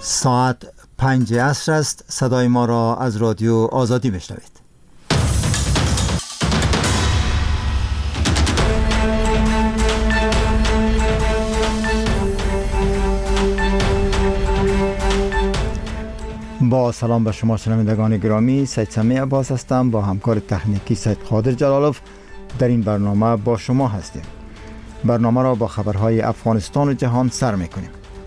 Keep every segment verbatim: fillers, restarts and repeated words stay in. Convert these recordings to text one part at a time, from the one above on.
ساعت پنج عصر است. صدای ما را از رادیو آزادی بشنوید. با سلام به شما شنوندگان گرامی، سید سمیع عباس هستم. با همکار تکنیکی سید قادر جلالوف در این برنامه با شما هستیم. برنامه را با خبرهای افغانستان و جهان سر میکنیم.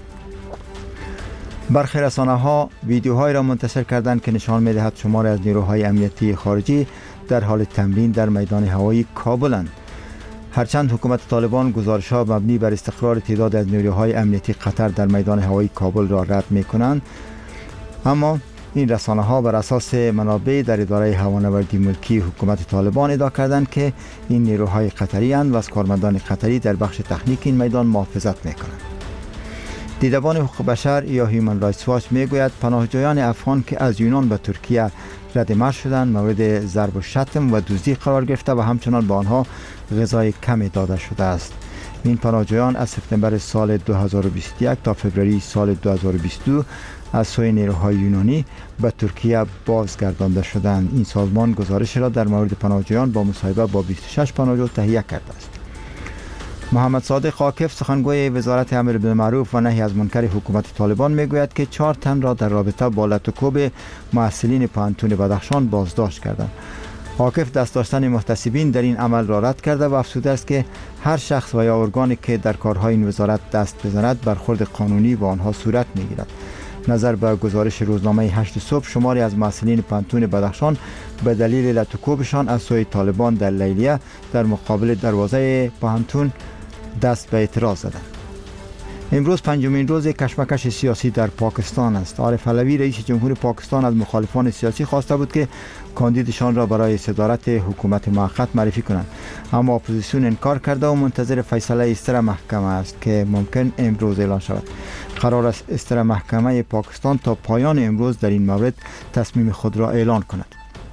برخی رسانه‌ها ویدیوهایی را منتشر کردند که نشان می‌دهد شماری از نیروهای امنیتی خارجی در حال تمرین در میدان هوایی کابلند. هرچند حکومت طالبان گزارش‌ها مبنی بر استقرار تعداد از نیروهای امنیتی قطر در میدان هوایی کابل را رد می‌کنند، اما این رسانه‌ها بر اساس منابع در اداره هوانوردی ملکی حکومت طالبان ادعا کردند که این نیروهای قطری اند و از کارمندان قطری در بخش تکنیک این میدان محافظت می‌کنند. دیدبان حقوق بشر یا هیومن رایتس واچ میگوید پناهجویان افغان که از یونان به ترکیه رد مرز شدند مورد ضرب و شتم و دزدی قرار گرفته و همچنان به آنها غذای کمی داده شده است. این پناهجویان از سپتامبر سال دو هزار و بیست و یک تا فوریه سال دو هزار و بیست و دو از سوی نیروهای یونانی به ترکیه بازگردانده شدند. این سازمان گزارش را در مورد پناهجویان با مصاحبه با بیست و شش پناهجو تهیه کرده است. محمد صادق عاکف سخنگوی وزارت امر بالمعروف و نهی از منکر حکومت طالبان میگوید که چهار تن را در رابطه با لط و کوب محصلین پانتون بدخشان بازداشت کردند. عاکف دست داشتن محتسبین در این عمل را رد کرده و افزوده است که هر شخص و یا ارگانی که در کارهای این وزارت دست بزند برخورد قانونی با آنها صورت میگیرد. نظر به گزارش روزنامه هشت صبح، شماری از محصلین پانتون بدخشان به دلیل لط و کوبشان از سوی طالبان در لیلیه در مقابل دروازه پانتون دست به اعتراض زدند. امروز پنجمین روز کشمکش سیاسی در پاکستان است. عارف علوی رئیس جمهور پاکستان از مخالفان سیاسی خواسته بود که کاندیدشان را برای صدارت حکومت موقت معرفی کنند، اما اپوزیسیون انکار کرده و منتظر فیصله استر محکمه است که ممکن امروز اعلان شود. قرار است استر محکمه پاکستان تا پایان امروز در این مورد تصمیم خود را اعلان کند.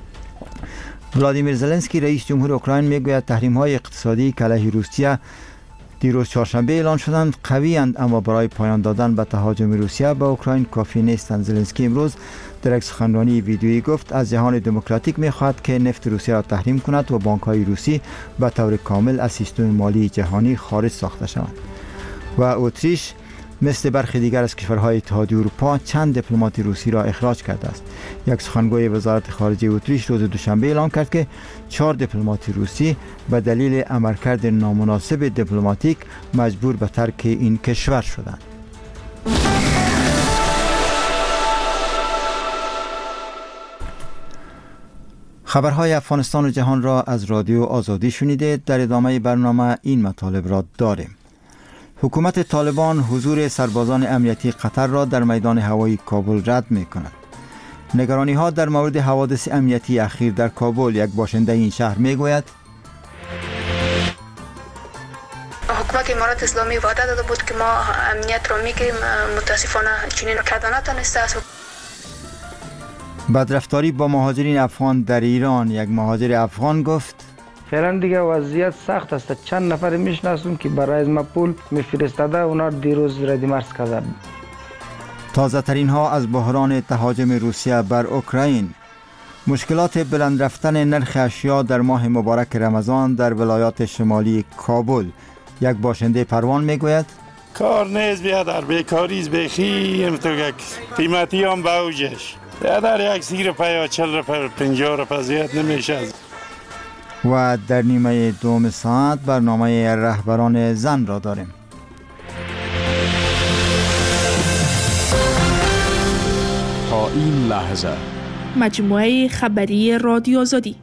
ولادیمیر زلنسکی رئیس جمهور اوکراین میگوید تحریم‌های اقتصادی که علیه روسیه دیروز چهارشنبه اعلان شدند قوی اند، اما برای پایان دادن به تهاجم روسیه به اوکراین کافی نیستند. زلنسکی امروز در یک سخنرانی ویدیویی گفت از جهان دموکراتیک می‌خواهد که نفت روسیه را تحریم کند و بانک‌های روسی به طور کامل از سیستم مالی جهانی خارج ساخته شوند. و اتریش مثل برخی دیگر از کشورهای اتحادیه اروپا چند دیپلمات روسی را اخراج کرده است. یک سخنگوی وزارت خارجه اتریش روز دوشنبه اعلام کرد که چهار دیپلمات روسی به دلیل عملکرد نامناسب دیپلماتیک مجبور به ترک این کشور شدند. خبرهای افغانستان و جهان را از رادیو آزادی شنیدید. در ادامه برنامه این مطالب را داریم. حکومت طالبان حضور سربازان امنیتی قطر را در میدان هوایی کابل رد می کند. نگرانی ها در مورد حوادث امنیتی اخیر در کابل، یک باشنده این شهر می گوید حکومت امارات اسلامی وعده داده بود که ما امنیت را میگیریم، متاسفانه چنین کردن نتونسته است. بدرفتاری با مهاجرین افغان در ایران، یک مهاجر افغان گفت فعلا دیگه وضعیت سخت است. چند نفر میشناسم که برای از ما پول میفرستاده، اونا دیروز رد مرز کردن. تازه ترین ها از بحران تهاجم روسیه بر اوکراین. مشکلات بلند رفتن نرخ اشیا در ماه مبارک رمضان در ولایات شمالی کابل، یک باشنده پروان میگوید کار نیست، بیادر بیکاریز بخی امتوگک قیمتی هم باوجش بیادر یک سی روپه یا چل روپه پنجاه روپه زیاد نمیشه. و در نیمه دوم ساعت برنامه رهبران زن را داریم. تا این لحظه مجموعه خبری رادیو آزادی.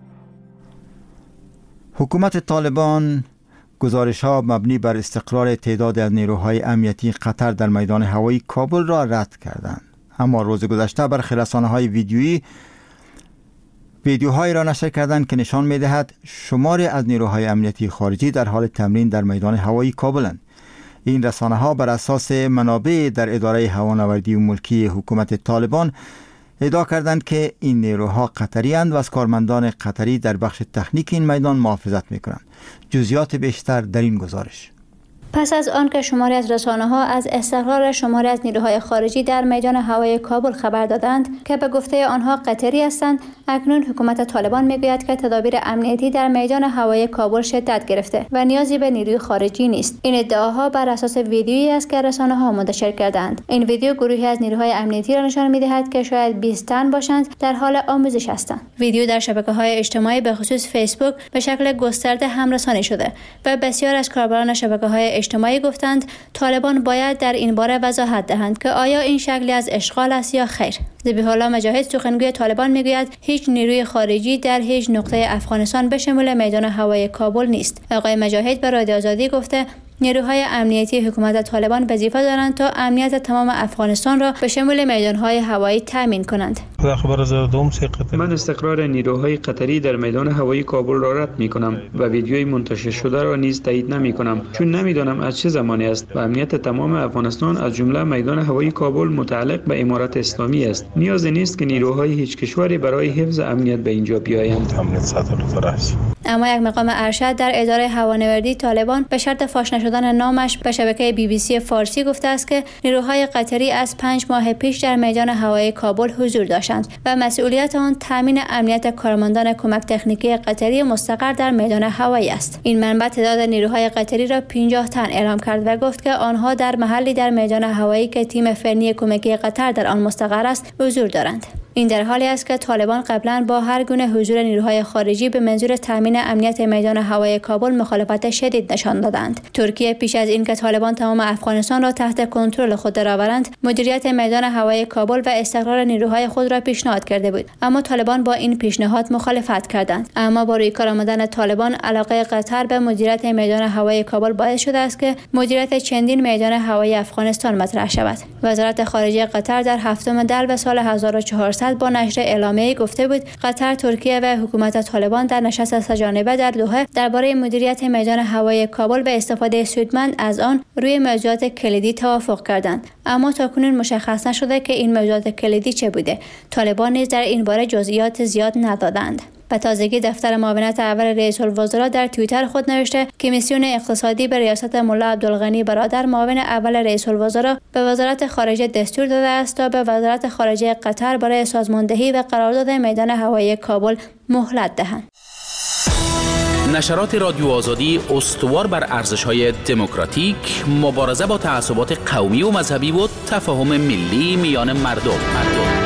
حکومت طالبان گزارش ها مبنی بر استقرار تعداد از نیروهای امنیتی قطر در میدان هوایی کابل را رد کردند، اما روز گذشته برخی رسانه‌های ویدیویی ویدیوهایی را نشر کردند که نشان می‌دهد شماری از نیروهای امنیتی خارجی در حال تمرین در میدان هوایی کابلند. این رسانه‌ها بر اساس منابع در اداره هوانوردی ملکی حکومت طالبان ادعا کردند که این نیروها قطری اند و از کارمندان قطری در بخش تکنیک این میدان محافظت می‌کنند. جزئیات بیشتر در این گزارش. پس از آن که شماری از رسانه‌ها از استقرار شماری از نیروهای خارجی در میدان هوایی کابل خبر دادند که به گفته آنها قطری هستند، اکنون حکومت طالبان میگوید که تدابیر امنیتی در میدان هوایی کابل شدت گرفته و نیازی به نیروی خارجی نیست. این ادعاها بر اساس ویدیویی است که رسانه‌ها منتشر کردند. این ویدیو گروهی از نیروهای امنیتی را نشان می‌دهد که شاید بیست تن باشند در حال آموزش هستند. ویدیو در شبکه‌های اجتماعی به خصوص فیسبوک به شکل گسترده همرسانی شده و بسیار از کاربران شبکه‌های اجتماعی گفتند طالبان باید در این باره وضاحت دهند که آیا این شکلی از اشغال است یا خیر. ذبیح الله مجاهد سخنگوی طالبان میگوید هیچ نیروی خارجی در هیچ نقطه افغانستان به شمول میدان هوایی کابل نیست. آقای مجاهد به رادیو آزادی گفته نیروهای امنیتی حکومت طالبان وظیفه دارند تا امنیت تمام افغانستان را به شمول میدانهای هوایی تامین کنند. من استقرار نیروهای قطری در میدان هوایی کابل را رد می کنم و ویدیوی منتشر شده را نیز تایید نمی کنم، چون نمیدانم از چه زمانی است و امنیت تمام افغانستان از جمله میدان هوایی کابل متعلق به امارت اسلامی است. نیازی نیست که نیروهای هیچ کشوری برای حفظ امنیت به اینجا بیایند. اما یک مقام ارشد در اداره هوانوردی طالبان به شرط فاش نشدن نامش به شبکه بی بی سی فارسی گفته است که نیروهای قطری از پنج ماه پیش در میدان هوایی کابل حضور داشتند و مسئولیت آن تامین امنیت کارمندان کمک تکنیکی قطری مستقر در میدان هوایی است. این منبع تعداد نیروهای قطری را پنجاه تن اعلام کرد و گفت که آنها در محلی در میدان هوایی که تیم فنی کمکی قطر در آن مستقر است حضور دارند. این در حالی است که طالبان قبلا با هر گونه حضور نیروهای خارجی به منظور تامین امنیت میدان هوایی کابل مخالفت شدید نشان دادند. ترکیه پیش از اینکه طالبان تمام افغانستان را تحت کنترل خود درآورند، مدیریت میدان هوایی کابل و استقرار نیروهای خود را پیشنهاد کرده بود، اما طالبان با این پیشنهاد مخالفت کردند. اما با روی کار آمدن طالبان، علاقه قطر به مدیریت میدان هوایی کابل باعث شده است که مدیریت چندین میدان هوایی افغانستان مطرح شود. وزارت خارجه قطر در هفتم دلو سال هزار و چهارصد با نشر اعلامیه‌ای گفته بود قطر، ترکیه و حکومت طالبان در نشست سه‌جانبه در دوحه درباره مدیریت میدان هوایی کابل و استفاده سودمند از آن روی موضوعات کلیدی توافق کردند، اما تاکنون مشخص نشده که این موضوعات کلیدی چه بوده. طالبان نیز در این باره جزئیات زیاد ندادند. به تازگی دفتر معاونت اول رئیس الوزراء در توییتر خود نوشته که میسیون اقتصادی به ریاست ملا عبدالغنی برادر معاون اول رئیس الوزراء به وزارت خارجه دستور داده است تا به وزارت خارجه قطر برای سازماندهی و قرارداد میدان هوایی کابل مهلت دهند. نشرات رادیو آزادی استوار بر ارزش‌های دموکراتیک، مبارزه با تعصبات قومی و مذهبی و تفاهم ملی میان مردم. مردم.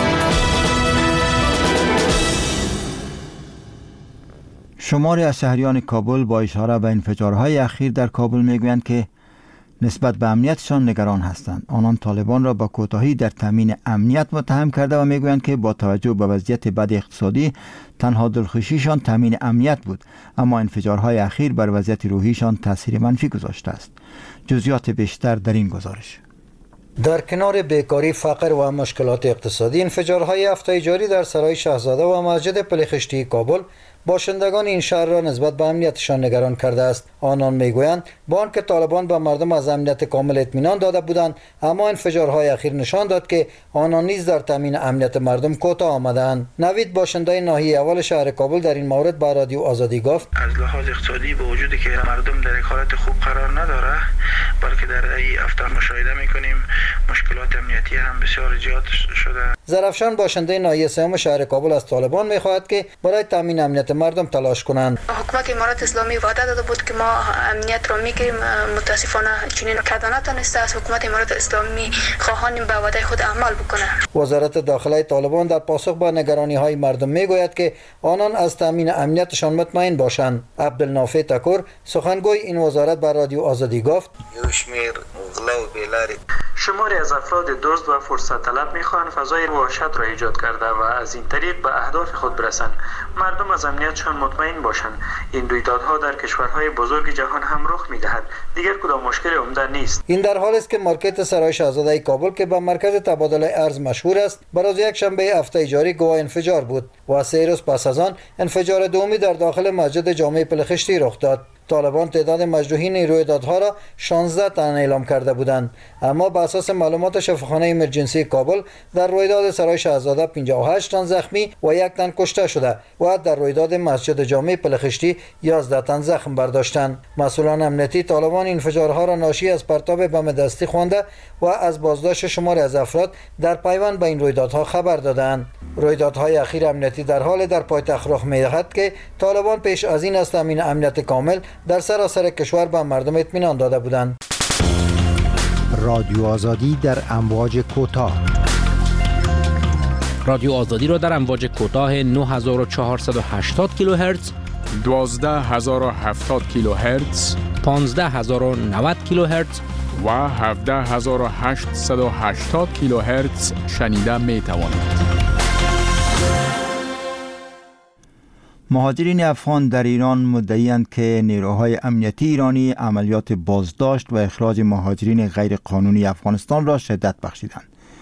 شماری از شهریان کابل با اشاره به انفجارهای اخیر در کابل میگویند که نسبت به امنیتشان نگران هستند. آنان طالبان را با کوتاهی در تامین امنیت متهم کرده و میگویند که با توجه به وضعیت بد اقتصادی تنها دلخوشیشان تامین امنیت بود، اما انفجارهای اخیر بر وضعیت روحیشان تاثیر منفی گذاشته است. جزئیات بیشتر در این گزارش. در کنار بیکاری، فقر و مشکلات اقتصادی، انفجارهای هفته جاری در سرای شاهزاده و مسجد پلخشتی کابل باشندگان این شهر را نسبت به امنیتشان نگران کرده است. آنان میگویند با آنکه طالبان به مردم از امنیت کامل اطمینان داده بودند، اما انفجارهای اخیر نشان داد که آنان نیز در تامین امنیت مردم کوتاه آمدند. نوید، باشنده ناحیه اول شهر کابل، در این مورد با رادیو آزادی گفت از لحاظ اقتصادی با وجودی که مردم در یک حالت خوب قرار نداره، بلکه در این هفته مشاهده میکنیم مشکلات امنیتی هم بسیار زیاد شده. زرفشان، باشنده ناحیه سوم شهر کابل، از طالبان میخواهد که برای تامین امنیت مردم تلاش کنند. حکومت امارت اسلامی وعده داده بود که ما امنیت را میگیریم، متاسفانه چنین کردن نتونسته. از حکومت امارت اسلامی خواهانیم به وعده خود عمل بکنه. وزارت داخله طالبان در پاسخ به نگرانی های مردم میگوید که آنان از تامین امنیتشان مطمئن باشند. عبدالنافع تکور، سخنگوی این وزارت، بر رادیو آزادی گفت شماری از افراد دزد و فرصت طلب میخواهند فضای وحشت را ایجاد کرده و از این طریق به اهداف خود برسند. مردم از امنیتشان مطمئن باشند. این رویدادها در کشورهای بزرگ جهان هم رخ میدهد. دیگر کدام مشکل عمده نیست. این در حالی است که مارکت سرای شاهزاده کابل که به مرکز تبادل ارز مشهور است، بروز یک شنبه هفته جاری گواه انفجار بود و سه روز پس از آن انفجار دومی در داخل مسجد جامع پلخشتی رخ داد. طالبان تعداد مجروحین این رویدادها را شانزده تن اعلام کرده بودند، اما بر اساس معلومات شفاخانه امرجنسی کابل در رویداد سرای شاهزاده پنجاه و هشت تن زخمی و یک تن کشته شده و در رویداد مسجد جامع پلخشتی یازده تن زخم برداشتند. مسئولان امنیتی طالبان انفجارها را ناشی از پرتاب بم دستی خوانده و از بازداشت شماری از افراد در پیوند به این رویدادها خبر دادند. رویدادهای اخیر امنیتی در حال در پایتخت رخ می‌دهد که طالبان پیش از این از تامین امنیت کامل در سراسر کشور به مردم اطمینان داده بودند. رادیو آزادی در امواج کوتاه. رادیو آزادی را در امواج کوتاه نه هزار و چهارصد و هشتاد کیلوهرتز، دوازده هزار و هفتاد کیلوهرتز، پانزده هزار و نود کیلوهرتز و هفده هزار و هشتصد و هشتاد کیلوهرتز شنیده می توانید. مهاجرین افغان در ایران مدعی‌اند که نیروهای امنیتی ایرانی عملیات بازداشت و اخراج مهاجرین غیر قانونی افغانستان را شدت بخشیدند.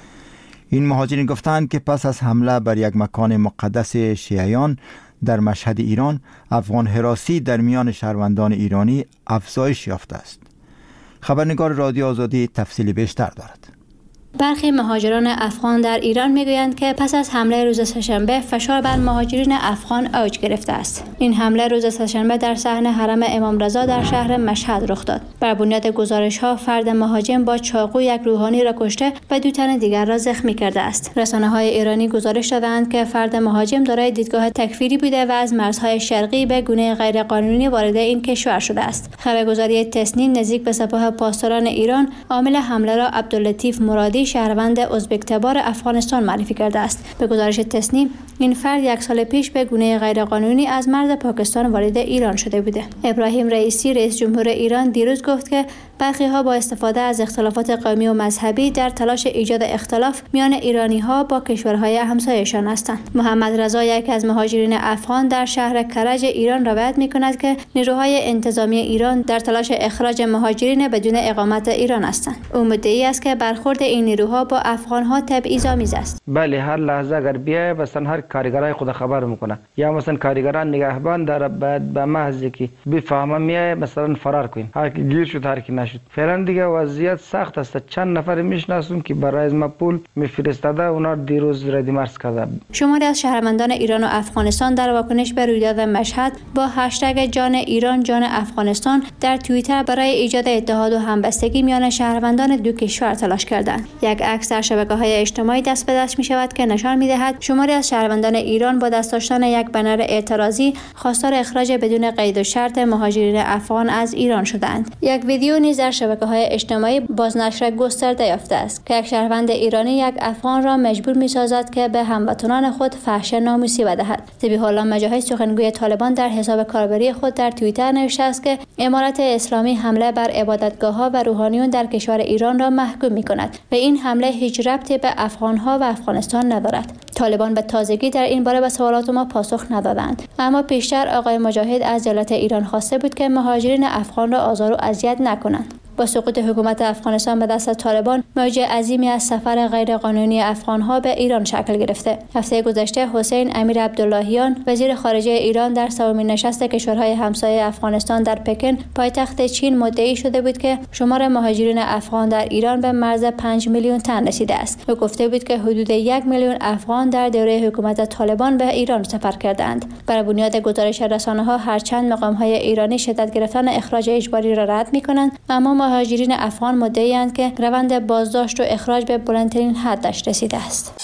این مهاجرین گفتند که پس از حمله بر یک مکان مقدس شیعیان در مشهد ایران، افغان هراسی در میان شهروندان ایرانی افزایش یافته است. خبرنگار رادیو آزادی تفصیلی بیشتر دارد. برخی مهاجران افغان در ایران میگویند که پس از حمله روز سه‌شنبه فشار بر مهاجرین افغان اوج گرفته است. این حمله روز سه‌شنبه در صحن حرم امام رضا در شهر مشهد رخ داد. بر بنیاد گزارش‌ها فرد مهاجم با چاقو یک روحانی را کشته و دو تن دیگر را زخمی کرده است. رسانه‌های ایرانی گزارش دادند که فرد مهاجم دارای دیدگاه تکفیری بوده و از مرزهای شرقی به گونه غیرقانونی وارد این کشور شده است. خبرگزاری تسنیم نزدیک به سپاه پاسداران ایران عامل حمله را عبداللطیف مرادی شهروند ازبک‌تبار افغانستان معرفی کرده است. به گزارش تسنیم این فرد یک سال پیش به گونه غیرقانونی از مرز پاکستان وارد ایران شده بوده. ابراهیم رئیسی رئیس جمهور ایران دیروز گفت که برخی ها با استفاده از اختلافات قومی و مذهبی در تلاش ایجاد اختلاف میان ایرانی ها با کشورهای همسایه‌شان هستند. محمد رضا یک از مهاجرین افغان در شهر کرج ایران روایت می‌کند که نیروهای انتظامی ایران در تلاش اخراج مهاجرین بدون اقامت ایران هستند. او مدعی است که برخورد این نیروها با افغان‌ها تبعیض‌آمیز است. بله، هر لحظه اگر بیای مثلا هر کارگرای خود خبر میکنه، یا مثلا کارگران نگهبان در بعد به محض که بفهمه میای مثلا فرار کنین، هر کی گیر شد هر کی نشد. فعلا دیگه وضعیت سخت است. چند نفر میشناسم که برای از ما پول میفرستاده، اونا دیروز ردی مرز کرده. شماری از شهروندان ایران و افغانستان در واکنش به رویداد مشهد با هشتگ جان ایران جان افغانستان در توییتر برای ایجاد اتحاد و همبستگی میان شهروندان دو کشور تلاش کردند. یک عکس در شبکه‌های اجتماعی دست به دست می‌شود که نشان می‌دهد شماری از شهروندان ایران با دست داشتن یک بنر اعتراضی خواستار اخراج بدون قید و شرط مهاجرین افغان از ایران شدند. یک ویدیو نیز در شبکه‌های اجتماعی بازنشر گسترده یافته است که یک شهروند ایرانی یک افغان را مجبور می‌سازد که به هموطنان خود فحش ناموسی بدهد. ذبیح الله مجاهد سخنگوی طالبان در حساب کاربری خود در توییتر نوشته است که امارت اسلامی حمله بر عبادتگاه‌ها و روحانیون در کشور ایران را محکوم می‌کند و این حمله هیچ ربطی به افغان‌ها و افغانستان ندارد. طالبان به تازگی در این باره به سوالات ما پاسخ ندادند، اما پیشتر آقای مجاهد از دولت ایران خواسته بود که مهاجرین افغان را آزار و اذیت نکنند. با سقوط حکومت افغانستان به دست طالبان، موج عظیمی از سفر غیرقانونی افغان‌ها به ایران شکل گرفته. هفته گذشته حسین امیر عبداللهیان وزیر خارجه ایران در سومین نشست کشورهای همسایه افغانستان در پکن پایتخت چین مدعی شده بود که شمار مهاجرین افغان در ایران به مرز پنج میلیون تن رسیده است. او گفته بود که حدود یک میلیون افغان در دوره حکومت طالبان به ایران سفر کردند. بر بنیاد گزارش رسانه‌ها هرچند مقام‌های ایرانی شدت گرفتن اخراج اجباری را رد می‌کنند، اما مهاجرین افغان مدعی‌اند که روند بازداشت و اخراج به بلندترین حدش رسیده است.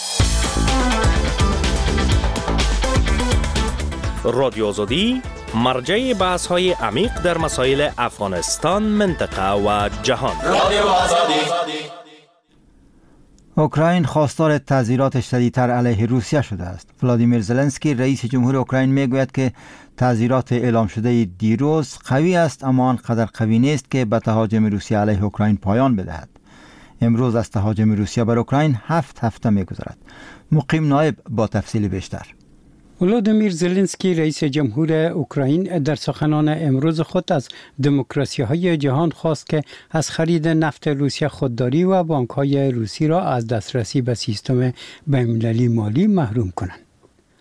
رادیو آزادی مرجع بحث‌های عمیق در مسائل افغانستان، منطقه و جهان. رادیو آزادی. اوکراین خواستار تعزیرات شدیدتر علیه روسیه شده است. ولادیمیر زلنسکی رئیس جمهور اوکراین میگوید که تعزیرات اعلام شده دیروز قوی است، اما آنقدر قوی نیست که به تهاجم روسیه علیه اوکراین پایان بدهد. امروز از تهاجم روسیه بر اوکراین هفت هفته میگذرد. مقیم نایب با تفصیل بیشتر. ولادیمیر زلنسکی رئیس جمهور اوکراین در سخنان امروز خود از دموکراسی‌های جهان خواست که از خرید نفت روسیه خودداری و بانک‌های روسی را از دسترسی به سیستم بین‌المللی مالی محروم کنند.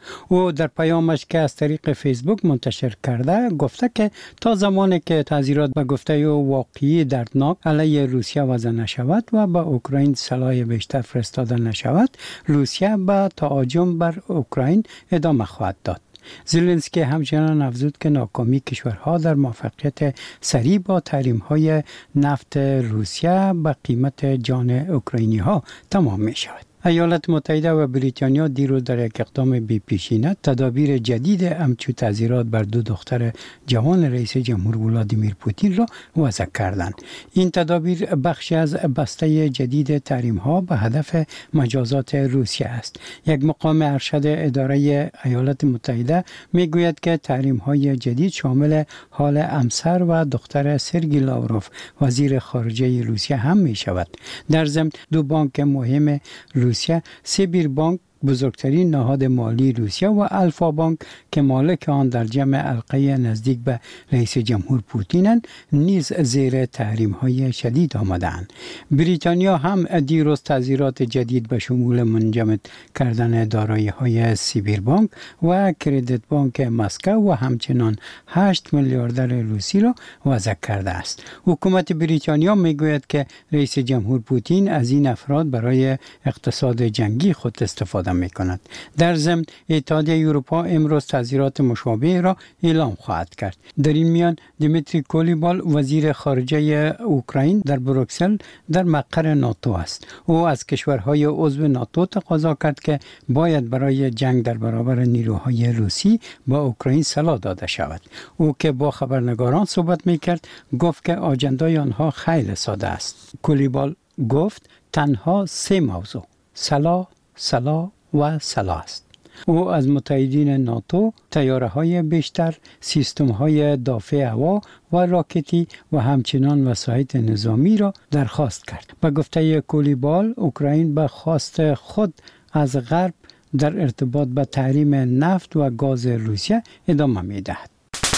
او در پیامش که از طریق فیسبوک منتشر کرده گفته که تا زمانی که تحذیرات به گفته او واقعی دردناک علیه روسیه وضع نشود و به اوکراین سلاح بیشتر فرستاده نشود، روسیه به تهاجم بر اوکراین ادامه خواهد داد. زلنسکی همچنان افزود که ناکامی کشورها در موفقیت سریع با تحریم‌های نفت روسیه به قیمت جان اوکراینی ها تمام می شود. ایالات متحده و بریتانیا دیروز در یک اقدام بی پیشینه تدابیر جدید همچون تعزیرات بر دو دختر جوان رئیس جمهور ولادیمیر پوتین را وضع کردند. این تدابیر بخشی از بسته جدید تحریم ها به هدف مجازات روسیه است. یک مقام ارشد اداره ایالات متحده می گوید که تحریم های جدید شامل حال همسر و دختر سرگئی لاوروف وزیر خارجه روسیه هم می شود. در ضمن دو بانک مهم روسیه، سیبیر بانک بزرگترین نهاد مالی روسیه و الفا بانک که مالک آن در جمع حلقه نزدیک به رئیس جمهور پوتینند نیز زیر تحریم های شدید آمدند. بریتانیا هم دیروز تعزیرات جدید به شمول منجمد کردن دارایی های سیبیر بانک و کردیت بانک مسکو و همچنان هشت میلیاردر روسی را وضع کرده است. حکومت بریتانیا میگوید که رئیس جمهور پوتین از این افراد برای اقتصاد جنگی خود استفاده می کند. در ضمن اتحادیه اروپا امروز تعزیرات مشابه را اعلام خواهد کرد. در این میان دیمیتری کولیبال وزیر خارجه اوکراین در بروکسل در مقر ناتو است. او از کشورهای عضو ناتو تقاضا کرد که باید برای جنگ در برابر نیروهای روسی با اوکراین سلاح داده شود. او که با خبرنگاران صحبت می کرد گفت که آجندای آنها خیلی ساده است. کولیبال گفت تنها سه موضوع: سلاح، سلاح و سلاح است. او از متحدین ناتو طیاره های بیشتر، سیستم های دافع هوا و راکتی و همچنان وسایل نظامی را درخواست کرد. به گفته کولیبال، اوکراین به خواست خود از غرب در ارتباط به تحریم نفت و گاز روسیه ادامه می دهد.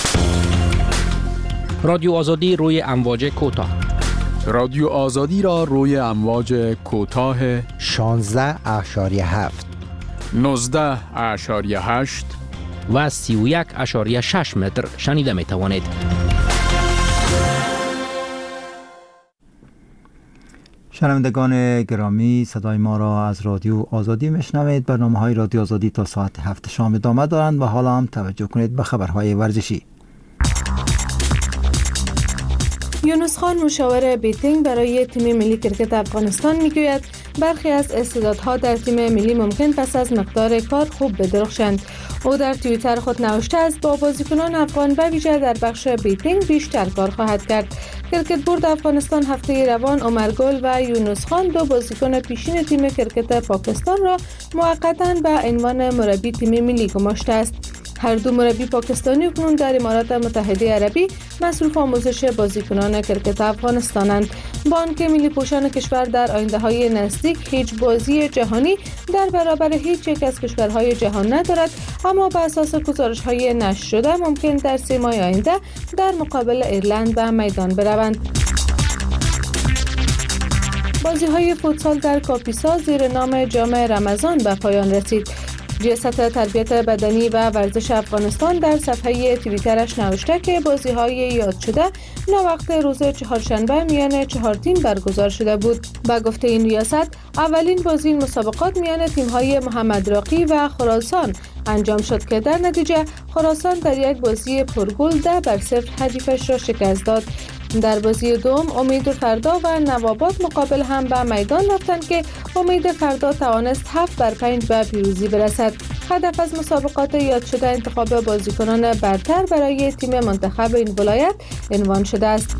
رادیو آزادی روی امواج کوتاه. رادیو آزادی را روی امواج کوتاه شانزده اشاریه هفت، نوزده اشاریه هشت و سی و یک اشاریه شش متر شنیده می توانید. شنوندگان گرامی، صدای ما را از رادیو آزادی میشنوید. برنامه های رادیو آزادی تا ساعت هفت شام ادامه دارند و حالا هم توجه کنید به خبرهای ورزشی. یونس خان مشاور بیتینگ برای تیم ملی کرکت افغانستان میگوید برخی از استعدادها در تیم ملی ممکن پس از مقدار کار خوب بدرخشند. او در توییتر خود نوشته است با بازیکنان افغان به ویژه در بخش بیتینگ بیشتر کار خواهد کرد. کرکت بورد افغانستان هفته روان عمر گل و یونس خان دو بازیکن پیشین تیم کرکت پاکستان را موقتا به عنوان مربی تیم ملی گماشته است. هر دو مربی پاکستانی اکنون در امارات متحده عربی مصروف آموزش بازیکنان کرکت افغانستانند. بانک ملی پوشان کشور در آینده‌های نزدیک هیچ بازی جهانی در برابر هیچ یک از کشورهای جهان ندارد، اما بر اساس گزارش‌های نشر شده ممکن در سه ماه آینده در مقابل ایرلند به میدان بروند. بازی‌های فوتسال در کاپیسا زیر نام جام رمضان به پایان رسید. ریاست تربیت بدنی و ورزش افغانستان در صفحه توییترش نوشته که بازی‌های یاد شده ناوقت روز چهارشنبه میان چهار تیم برگزار شده بود. با گفته این ریاست، اولین بازی این مسابقات میان تیم‌های محمد راقی و خراسان انجام شد که در نتیجه خراسان در یک بازی پرگل ده بر صفر حریفش را شکست داد. در بازی دوم امید فردا و نواباد مقابل هم به میدان رفتند که امید فردا توانست هفت بر پنج به پیروزی برسد. هدف از مسابقات یاد شده انتخاب بازیکنان برتر برای تیم منتخب این ولایت عنوان شده است.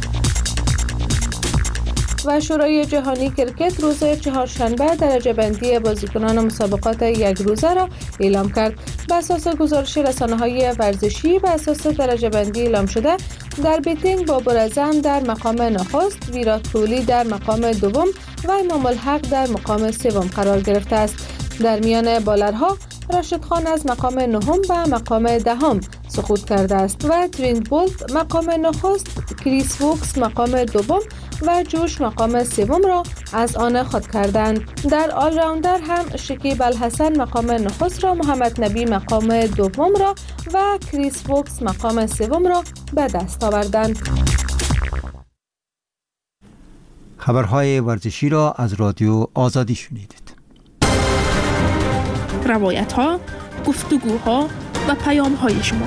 و شورای جهانی کرکت روز چهارشنبه درجه بندی بازیکنان مسابقات یک روزه را اعلام کرد. بر اساس گزارش رسانه‌های ورزشی بر اساس درجه بندی اعلام شده، در بیتینگ بابر اعظم در مقام نخست، ویرات کوهلی در مقام دوم و امام الحق در مقام سوم قرار گرفته است. در میان بالرها راشد خان از مقام نهم به مقام دهم سقوط کرده است و ترینت بولت مقام نخست، کریس ووکس مقام دوم و جوش مقام سوم را از آن خود کردند. در آل راوندر هم شکیب الحسن مقام نخست را، محمد نبی مقام دوم را و کریس ووکس مقام سوم را به دست آوردند. خبرهای ورزشی را از رادیو آزادی شنیدید. روایت ها، گفتگوها و پیام های شما.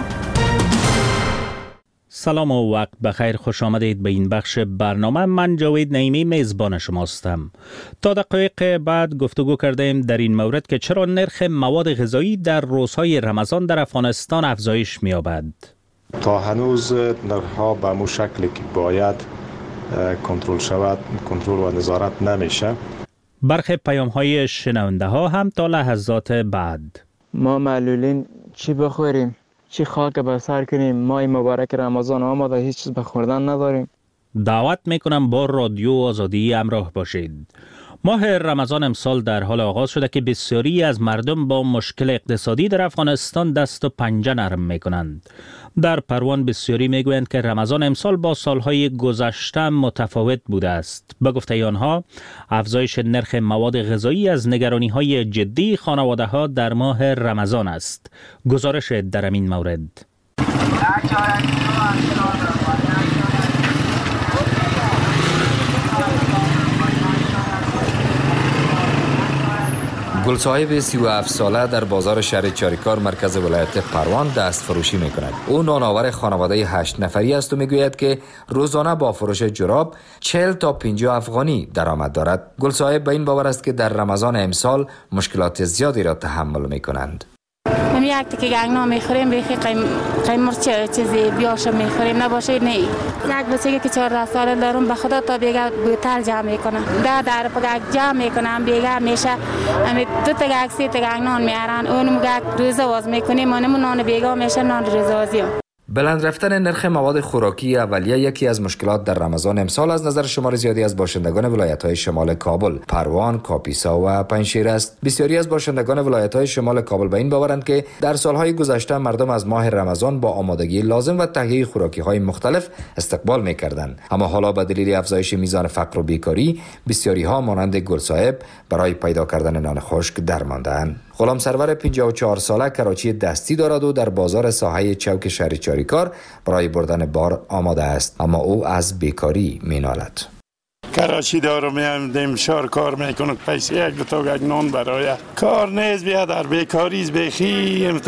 سلام و وقت بخیر، خوش آمدید به این بخش برنامه. من جاوید نعیمی میزبان شماستم. تا دقایق بعد گفتگو کردیم در این مورد که چرا نرخ مواد غذایی در روزهای رمضان در افغانستان افزایش می‌یابد. تا هنوز نرخ‌ها به مو شکلی که باید کنترل شود کنترل و نظارت نمیشه. برخی پیام‌های شنونده ها هم تا لحظات بعد. ما معلولین چی بخوریم؟ چی خاک به سر کنیم؟ ماه مبارک رمضان آمده، هیچ چیز به خوردن نداریم. دعوت میکنم با رادیو آزادی همراه باشید. ماه رمضان امسال در حال آغاز شده که بسیاری از مردم با مشکل اقتصادی در افغانستان دست و پنجه نرم میکنند. در پروان بسیاری میگویند که رمضان امسال با سالهای گذشته متفاوت بوده است. به گفته آنها افزایش نرخ مواد غذایی از نگرانی‌های جدی خانواده‌ها در ماه رمضان است. گزارش در این مورد. گلصاحب سی و هفت ساله در بازار شهر چاریکار مرکز ولایت پروان دست فروشی می کند. او نانآور خانواده هشت نفری است و می گوید که روزانه با فروش جراب چهل تا پنجاه افغانی درآمد دارد. گلصاحب به این باور است که در رمضان امسال مشکلات زیادی را تحمل می کنند. من یک تکی گنگنا میخوریم بیخی قیم قیم چه چیزی بیاش میخوریم نباشه نه. یک بچه که چهارده ساله دارم به خدا تا بیگه بوتل جمع میکنم. در در پدک جمع میکنم بیگه میشه امی دو تا گنگ سه تا گنگنان میارن اونم گنگ روزه واز میکنیم منم نان بیگه میشه نان روزه وازی. بلند رفتن نرخ مواد خوراکی اولیه یکی از مشکلات در رمضان امسال از نظر شمار زیادی از باشندگان ولایت‌های شمال کابل، پروان، کاپیسا و پنجشیر است. بسیاری از باشندگان ولایت‌های شمال کابل به این باورند که در سالهای گذشته مردم از ماه رمضان با آمادگی لازم و تهیه خوراکی‌های مختلف استقبال می‌کردند، اما حالا به دلیل افزایش میزان فقر و بیکاری بسیاری‌ها مانند گلصاحب برای پیدا کردن نان خشک درمانده‌اند. غلام سرور پنجاه و چهار ساله کراچی دستی دارد و در بازار ساحه چوک شهر چاریکار برای بردن بار آماده است، اما او از بیکاری مینالد. کراچی دارم میام دمشار کار میکنم پیسه یک دو تا نان برای کار نیست بیا در بیکاری بخی ام تو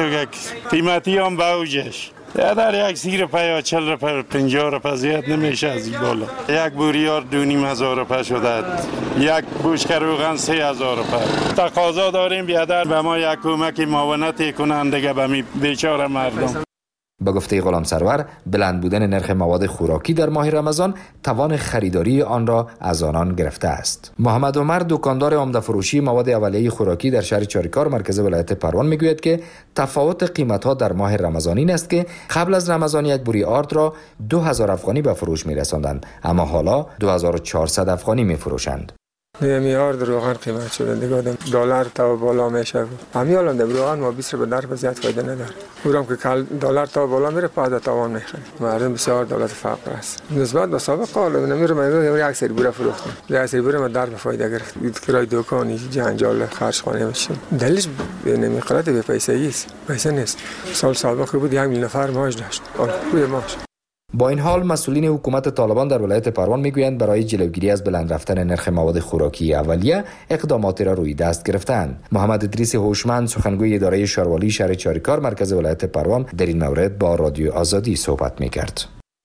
قیمتی هم باوجش در یک سیر پیا چل رپا پنجاه رپا زیاد نمیشه از این بالا. یک بوریار دو نیم هزار رپا شده، یک بوشک روغن سه هزار رپا. تقاضا داریم بیادر به ما یک کمک معاونت کنند دیگه به می بیچاره مردم. به گفته غلام سرور بلند بودن نرخ مواد خوراکی در ماه رمضان توان خریداری آن را از آنان گرفته است. محمد عمر دکاندار عمده فروشی مواد اولیه خوراکی در شهر چاریکار مرکز ولایت پروان میگوید که تفاوت قیمت‌ها در ماه رمضان این است که قبل از رمضان یک بوری آرد را دو هزار افغانی به فروش می‌رساندند، اما حالا دو هزار و چهارصد افغانی می‌فروشند. نمیار روغن قیمت شده دیگه آدم دلار تا بالا میشه. همین الان در روغن ما بیست رو به در زیاد فایده نداره. اونم که کل دلار تا بالا میره پاده تاوان میخره. مردم بسیار دولت فقر است. نسبت به سابق قال نمیره من یک سری بوره فروختم. یک سری بوره من در به فایده گرفت. کرای دکانی جنجال خرج خانه میشه. دلیلش نمیخره به پیسه است. پیسه نیست. سال سابق بود یک میلیون نفر معاش داشت. الان معاش. با این حال مسئولین حکومت طالبان در ولایت پروان میگویند برای جلوگیری از بلند رفتن نرخ مواد خوراکی اولیه اقداماتی را روی دست گرفتند. محمد ادریس هوشمند سخنگوی اداره شاروالی شهر چاریکار مرکز ولایت پروان در این مورد با رادیو آزادی صحبت میکرد.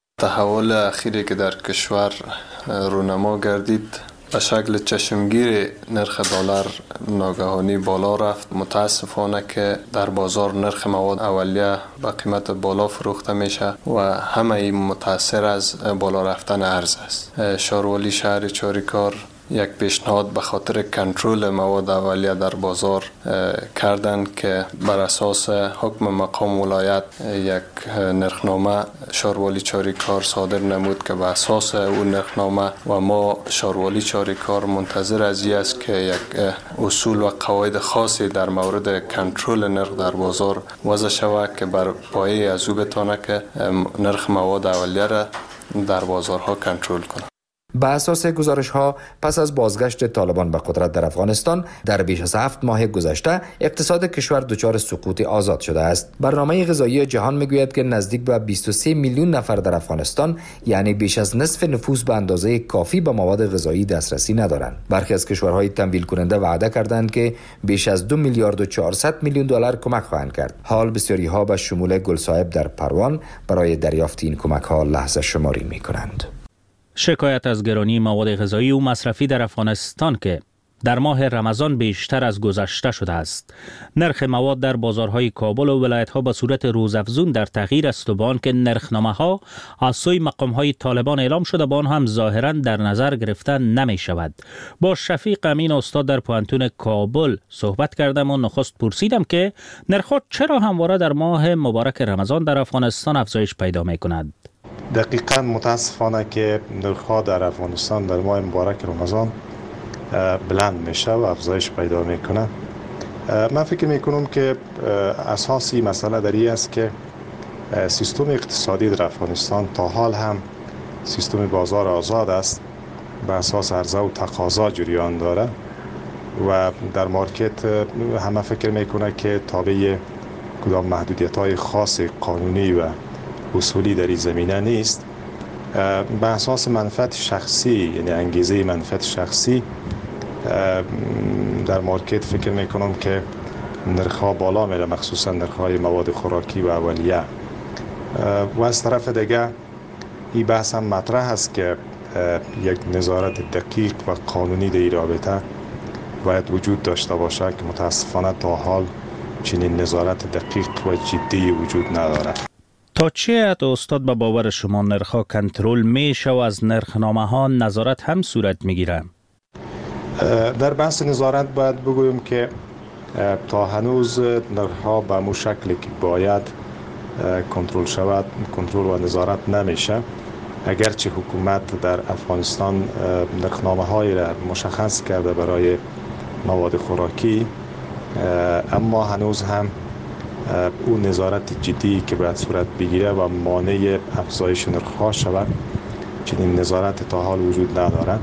تحول اخیری که در کشور رونما گردید به شکل چشمگیر نرخ دلار ناگهانی بالا رفت. متاسفانه که در بازار نرخ مواد اولیه به قیمت بالا فروخته میشه و همه این متاثر از بالا رفتن ارز است. شاروالی شهر چاریکار یک پیشنهاد به خاطر کنترل مواد اولیه در بازار کردند که بر اساس حکم مقام ولایت یک نرخنامه شاروالی چاریکار صادر نمود که به اساس اون نرخنامه و ما شاروالی چاریکار منتظر از این است که یک اصول و قواعد خاصی در مورد کنترل نرخ در بازار وضع شود که بر پایه از او بتونه که نرخ مواد اولیه را در بازارها کنترل کنه. به اساس گزارش ها پس از بازگشت طالبان به قدرت در افغانستان در بیش از هفت ماه گذشته اقتصاد کشور دچار سقوط آزاد شده است. برنامه غذایی جهان میگوید که نزدیک به بیست و سه میلیون نفر در افغانستان، یعنی بیش از نصف نفوس، به اندازه کافی به مواد غذایی دسترسی ندارند. برخی از کشورهای تمویل کننده وعده کردند که بیش از دو میلیارد و چهارصد میلیون دلار کمک خواهند کرد. حال بسیاری ها به شمول گلصاحب در پروان برای دریافت این کمک ها لحظه شماری می کنند. شکایت از گرانی مواد غذایی و مصرفی در افغانستان که در ماه رمضان بیشتر از گذشته شده است. نرخ مواد در بازارهای کابل و ولایت‌ها به صورت روزافزون در تغییر است و با آنکه نرخنامه‌ها از سوی مقام‌های طالبان اعلام شده، با آن هم ظاهراً در نظر گرفته نمی‌شود. با شفیق امین استاد در پوهنتون کابل صحبت کردم و نخست پرسیدم که نرخ‌ها چرا همواره در ماه مبارک رمضان در افغانستان افزایش پیدا می‌کند. دقیقاً متاسفانه که نرخ‌ها در افغانستان در ماه مبارک رمضان بلند میشه و افزایش پیدا میکنه. من فکر میکنم که اساسی مسئله در این است که سیستم اقتصادی در افغانستان تا حال هم سیستم بازار آزاد است، به اساس عرضه و تقاضا جریان داره و در مارکت همه فکر میکنه که تابع کدام محدودیت های خاص قانونی و اصولی در این زمینه نیست. به اساس منفعت شخصی، یعنی انگیزه منفعت شخصی در مارکت فکر میکنم که نرخ‌ها بالا میره، مخصوصا نرخ‌های مواد خوراکی و اولیه. و از طرف دیگه این بحث هم مطرح است که یک نظارت دقیق و قانونی در این رابطه باید وجود داشته باشه که متاسفانه تا حال چنین نظارت دقیق و جدی وجود نداره. تا چه حد استاد به باور شما نرخ‌ها کنترل میشه و از نرخنامه ها نظارت هم صورت میگیره؟ در بحث نظارت باید بگویم که تا هنوز نرخ‌ها به مو شکلی که باید کنترل شود کنترل و نظارت نمیشه. اگرچه حکومت در افغانستان نرخنامه هایی را مشخص کرده برای مواد خوراکی، اما هنوز هم اون نظارت جدی که باید صورت بگیره و مانع افزایش نرخ‌ها شود، چنین نظارت تا حال وجود نداره.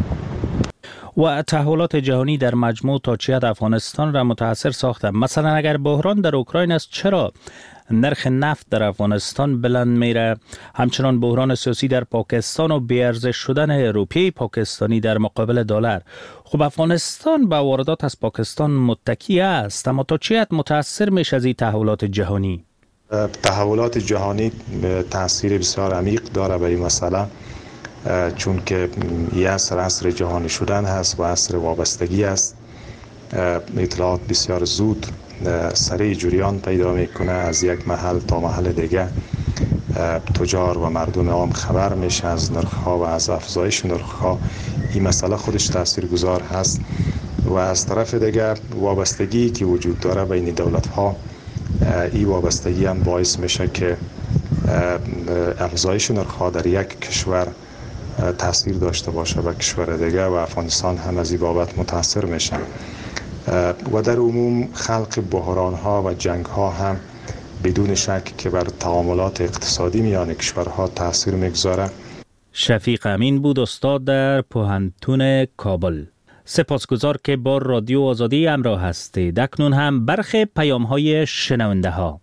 و تحولات جهانی در مجموع تا چه حد افغانستان را متاثر ساخته؟ مثلا اگر بحران در اوکراین است، چرا نرخ نفت در افغانستان بلند میره؟ همچنان بحران سیاسی در پاکستان و بی‌ارزش شدن روپیه پاکستانی در مقابل دلار. خب افغانستان به واردات از پاکستان متکی است، اما تا چه حد متاثر میشه از این تحولات جهانی؟ تحولات جهانی تاثیر بسیار عمیق داره به این مسئله، چون که یه عصر عصر جهانی شدن هست و عصر وابستگی است. اطلاعات بسیار زود سریع جریان پیدا میکنه، از یک محل تا محل دیگه تجار و مردم عام خبر میشه از نرخ‌ها و از افزایش نرخ‌ها. این مسئله خودش تاثیرگذار هست و از طرف دیگه وابستگی که وجود داره بین دولت‌ها، این وابستگی هم باعث میشه که افزایش نرخ‌ها در یک کشور تاثیر داشته باشه و کشور دیگه، و افغانستان هم از این بابت متاثر میشه. و در عموم خلق بحران‌ها و جنگ‌ها هم بدون شک که بر تعاملات اقتصادی میان کشورها تاثیر میگذاره. شفیق امین بود، استاد در پوهنتون کابل. سپاسگزار که با رادیو آزادی همراه هستید. اکنون هم برخی پیام‌های شنونده ها.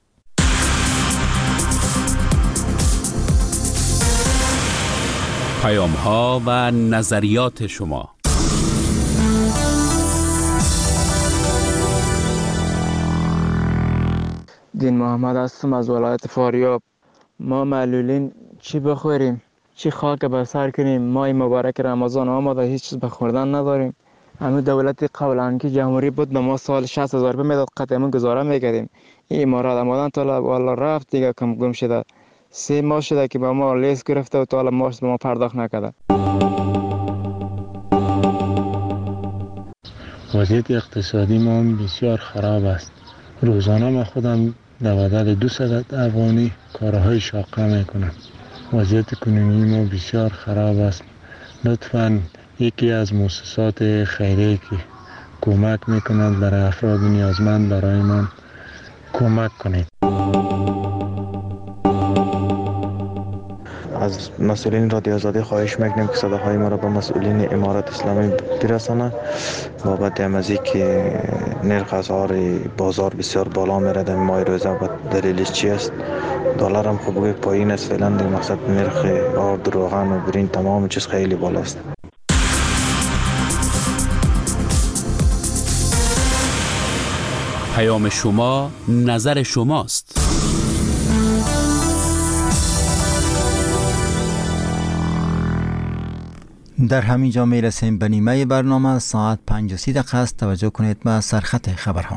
پیام‌ها و نظریات شما. دین محمد هستم از ولایت فاریاب. ما معلولین چی بخوریم؟ چی خاک به سر کنیم؟ ماه مبارک رمضان آمده، هیچ چیز به خوردن نداریم. همین دولت قبلا که جمهوری بود به ما سال شصت هزار روپیه میداد، قطعا گزاره میکردیم. این امارات آمدن تا والا رفت دیگه، کم گم شده. سه ماه شده که به ما لیست گرفته و تا حالا ماش به ما پرداخت نکرده. وضعیت اقتصادی ما بسیار خراب است. روزانه من خودم در بدل دویست افغانی کارهای شاقه میکنم. وضعیت کنونی ما بسیار خراب است. لطفاً یکی از مؤسسات خیریه که کمک میکنند برای افراد نیازمند برای من کمک کنید. از از مسئولین رادیو آزادی خواهش میکنیم که صداهای ما را به مسئولین امارت اسلامی برسانه بابت امازی که نرخ اسعار بازار بسیار بالا میره در ماه روزه و دلیلش چی است؟ دلار هم خوب پایین است فعلا، در مقصد نرخ آرد روغن و برین تمام چیز خیلی بالاست. پیام شما نظر شماست. در همین جا می رسیم به نیمه برنامه. ساعت پنج و سی دقیقه است. توجه کنید به سرخط خبرها.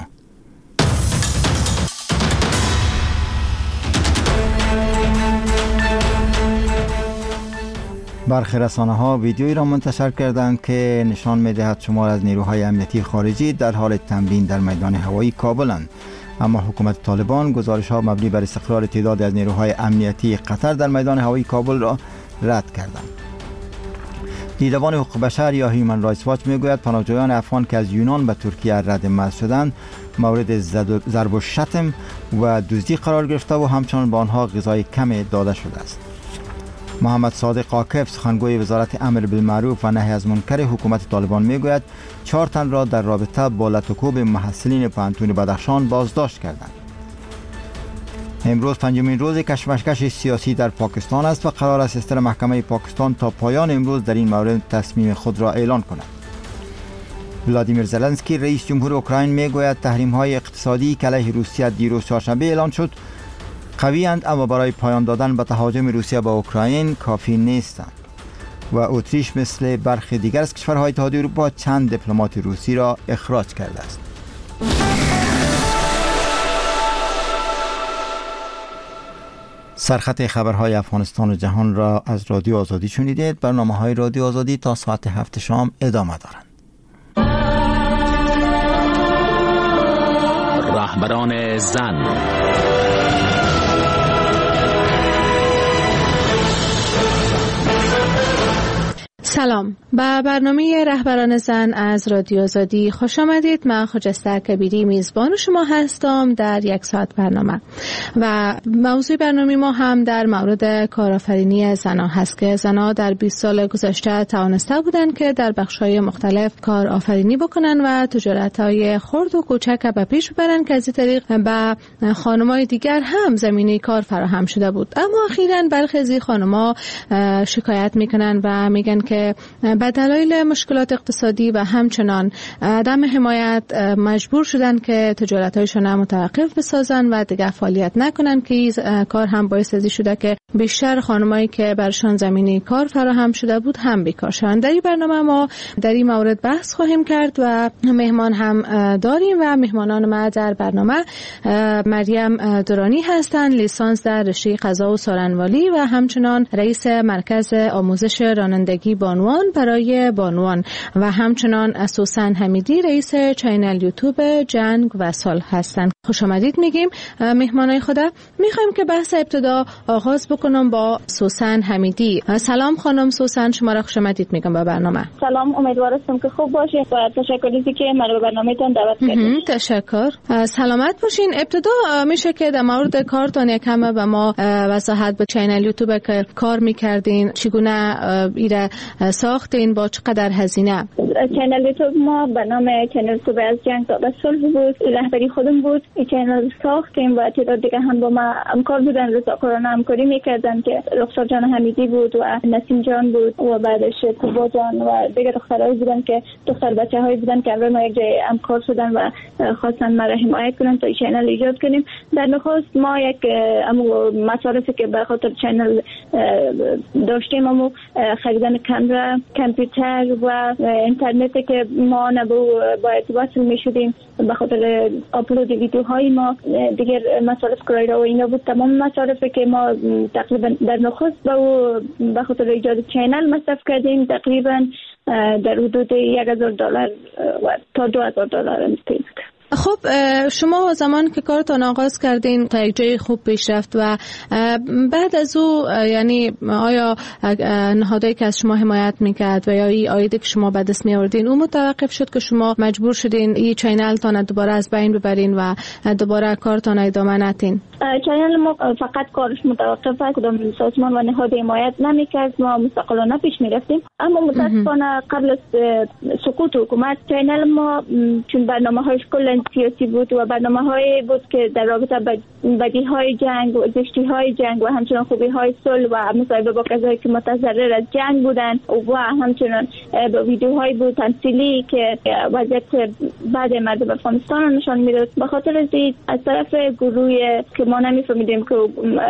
برخی رسانه ها ویدیویی را منتشر کردند که نشان می دهد شمار از نیروهای امنیتی خارجی در حال تمرین در میدان هوایی کابلند، اما حکومت طالبان گزارش ها مبنی بر استقرار تعداد از نیروهای امنیتی قطر در میدان هوایی کابل را رد کردند. دیدبان حقوق بشر یا هیومن رایتس واچ میگوید پناهجویان افغان که از یونان به ترکیه رد مرز شدند مورد ضرب و شتم و دزدی قرار گرفته و همچنان به آنها غذای کم داده شده است. محمد صادق عاکف سخنگوی وزارت امر بالمعروف و نهی از منکر حکومت طالبان میگوید چهار تن را در رابطه با لط و کوب محصلین پانتون بدخشان بازداشت کردند. امروز پنجمین روز کشمکش سیاسی در پاکستان است و قرار است استر محکمه پاکستان تا پایان امروز در این مورد تصمیم خود را اعلان کند. ولادیمیر زلنسکی رئیس جمهور اوکراین میگوید تحریم‌های اقتصادی که علیه روسیه دیروز چهارشنبه اعلان شد قوی‌اند، اما برای پایان دادن به تهاجم روسیه به اوکراین کافی نیستند. و اتریش مثل برخی دیگر از کشورهای اتحادیه اروپا چند دیپلمات روسی را اخراج کرده است. سرخط خبرهای افغانستان و جهان را از رادیو آزادی شنیدید. برنامه‌های رادیو آزادی تا ساعت هفت شام ادامه دارند. رهبران زن. سلام، به برنامه رهبران زن از رادیو آزادی خوش آمدید. من خجسته کبیری میزبان شما هستم در یک ساعت برنامه و موضوع برنامه ما هم در مورد کارآفرینی زنان هست که زنان در بیست سال گذشته توانسته بودند که در بخش‌های مختلف کارآفرینی بکنن و تجارت‌های خرد و کوچک به پیش ببرن که از این طریق به خانم‌های دیگر هم زمینه کار فراهم شده بود. اما اخیراً برخی از این خانم‌ها شکایت میکنن و میگن که به دلایل مشکلات اقتصادی و همچنان عدم حمایت مجبور شدن که تجارت‌هایشان متوقف بسازن و دیگه فعالیت نکنن که این کار هم باعث ازی شده که بیشتر خانمایی که برشان زمینه کار فراهم شده بود هم بیکار شدن. در این برنامه ما در این مورد بحث خواهیم کرد و مهمان هم داریم و مهمانان ما در برنامه مریم درانی هستند، لیسانس در رشته قضا و سارنوالی و همچنان رئیس مرکز آموزش رانندگی بانوان برای بانوان و همچنان سوسن حمیدی رئیس چینل یوتیوب جنگ و صلح هستند. خوش آمدید میگیم مهمانای خدا. میخوایم که بحث ابتدا آغاز بکنم با سوسن حمیدی. سلام خانم سوسن، شما را خوش آمدید میگم به برنامه. سلام، امیدوارم که خوب باشید و تشکر از اینکه منو به برنامه‌تون دعوت کردید. تشکر. سلامت باشین. ابتدا میشه که در مورد کارتون یکم به ما وضاحت به چینل یوتیوب که کار میکردین چگونه ایره ساختین، با چقدر هزینه؟ چینل یوتیوب ما به نام چینل یوتیوب از جنگ تا صلح بود، رهبری خودم بود. این چینل ساختیم و تعداد دیگه هم با ما همکار بودن، رضاکارانه همکاری میکردن که رخسار جان حمیدی بود و نسیم جان بود و بعدش کوبا جان و دیگه دخترایی بودن که دختر بچه‌هایی بودن که امروز ما یک جای همکار شدن و خواستن ما را حمایت کنن تا این چینل ایجاد کنیم. در نخست ما یک امو مصارفی که به خاطر چینل داشتیم، امو خریدن کامرا، کامپیوتر و اینترنتی که ما نبو باید وصل میشدیم به خاطر آپلود ویدیوهای ما، دیگر مصارف کرایه و اینا بود. تمام مصارفی که ما تقریبا در نخست با به خاطر ایجاد چینل مصرف کردیم تقریبا در حدود یک هزار دلار و تا دو هزار دلار میشه. خب شما زمان که کارتان آغاز کردین تا یک جای خوب پیش رفت و بعد از او یعنی آیا نهادهایی که از شما حمایت میکرد و یا این آیدی که شما به دست میآوردین اون متوقف شد که شما مجبور شدین این چینل تان دوباره از بین ببرین و دوباره کارتان ادامه ندین؟ چینل ما فقط کارش متوقف است، کدام سازمان و نهاد حمایت نمیکرد، ما مستقلانه پیش میرفتیم. اما متاسفانه قبل از سقوط حکومت چینل ما چون برنامه‌هاش کلا سیاسی بود و برنامه‌هایی بود که در رابطه با بدیهای جنگ و زشتی‌های جنگ و همچنین خوبی‌های صلح و مصاحبه با کسایی که متضرر از جنگ بودند و همچنین ویدیوهایی بود تمثیلی که وضعیت بعد مردم افغانستان رو نشان میداد. به خاطر از از طرف گروه که ما نمی‌فهمیدیم که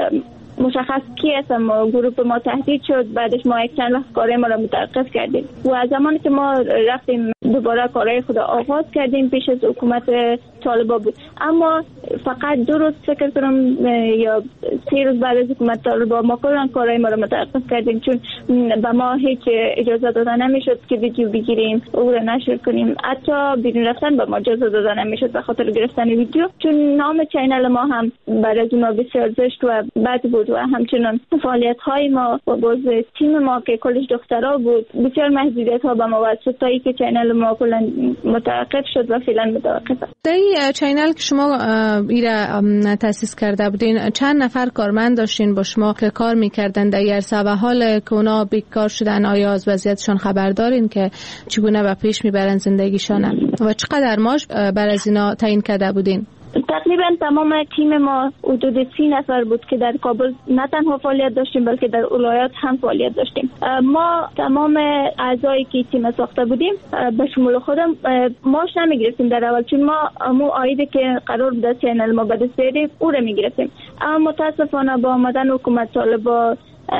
مشخص کی است، ما گروه ما تهدید شد، بعدش ما یک چند وقت کارهای ما را متوقف کردیم و از زمانی که ما رفتیم دوباره کارهای خود آغاز کردیم پیش از حکومت طالبان بود. اما فقط دو روز فکر کنم یا سه روز بعد از حکومت طالبان ما کلا کارهای ما را متوقف کردیم، چون به ما هیچ اجازه داده نمیشد که ویدیو بگیریم او را نشر کنیم، حتی بیرون رفتن به ما اجازه داده نمیشد به خاطر گرفتن ویدیو، چون نام چینل ما هم برای از ما بسیار زشت و بد بود و همچنین فعالیت های ما و باز تیم ما که کلش دخترها بود بسیار محدودیت ها به ما واسه تا اینکه چینل ما کلا متوقف شد و فعلا متوقف است. در این چینل که شما ایرا تاسیس کرده بودین چند نفر کارمند داشتین با شما که کار میکردن در این عرصه و حال که اونا بیکار شدن آیا از وضعیتشون خبر دارین که چگونه به پیش میبرن زندگیشون و چقدر معاش بر از اینا تعیین کرده بودین؟ تقریبا تمام تیم ما حدود سی نفر بود که در کابل نه تنها فعالیت داشتیم بلکه در ولایات هم فعالیت داشتیم. ما تمام اعضایی که تیم ساخته بودیم به شمول خودم ماش نمیگرفتیم در اول، چون ما مو آیدی که قرار بود چینل ما به دست بیاریم او را میگرفتیم. اما متاسفانه با آمدن حکومت طالبان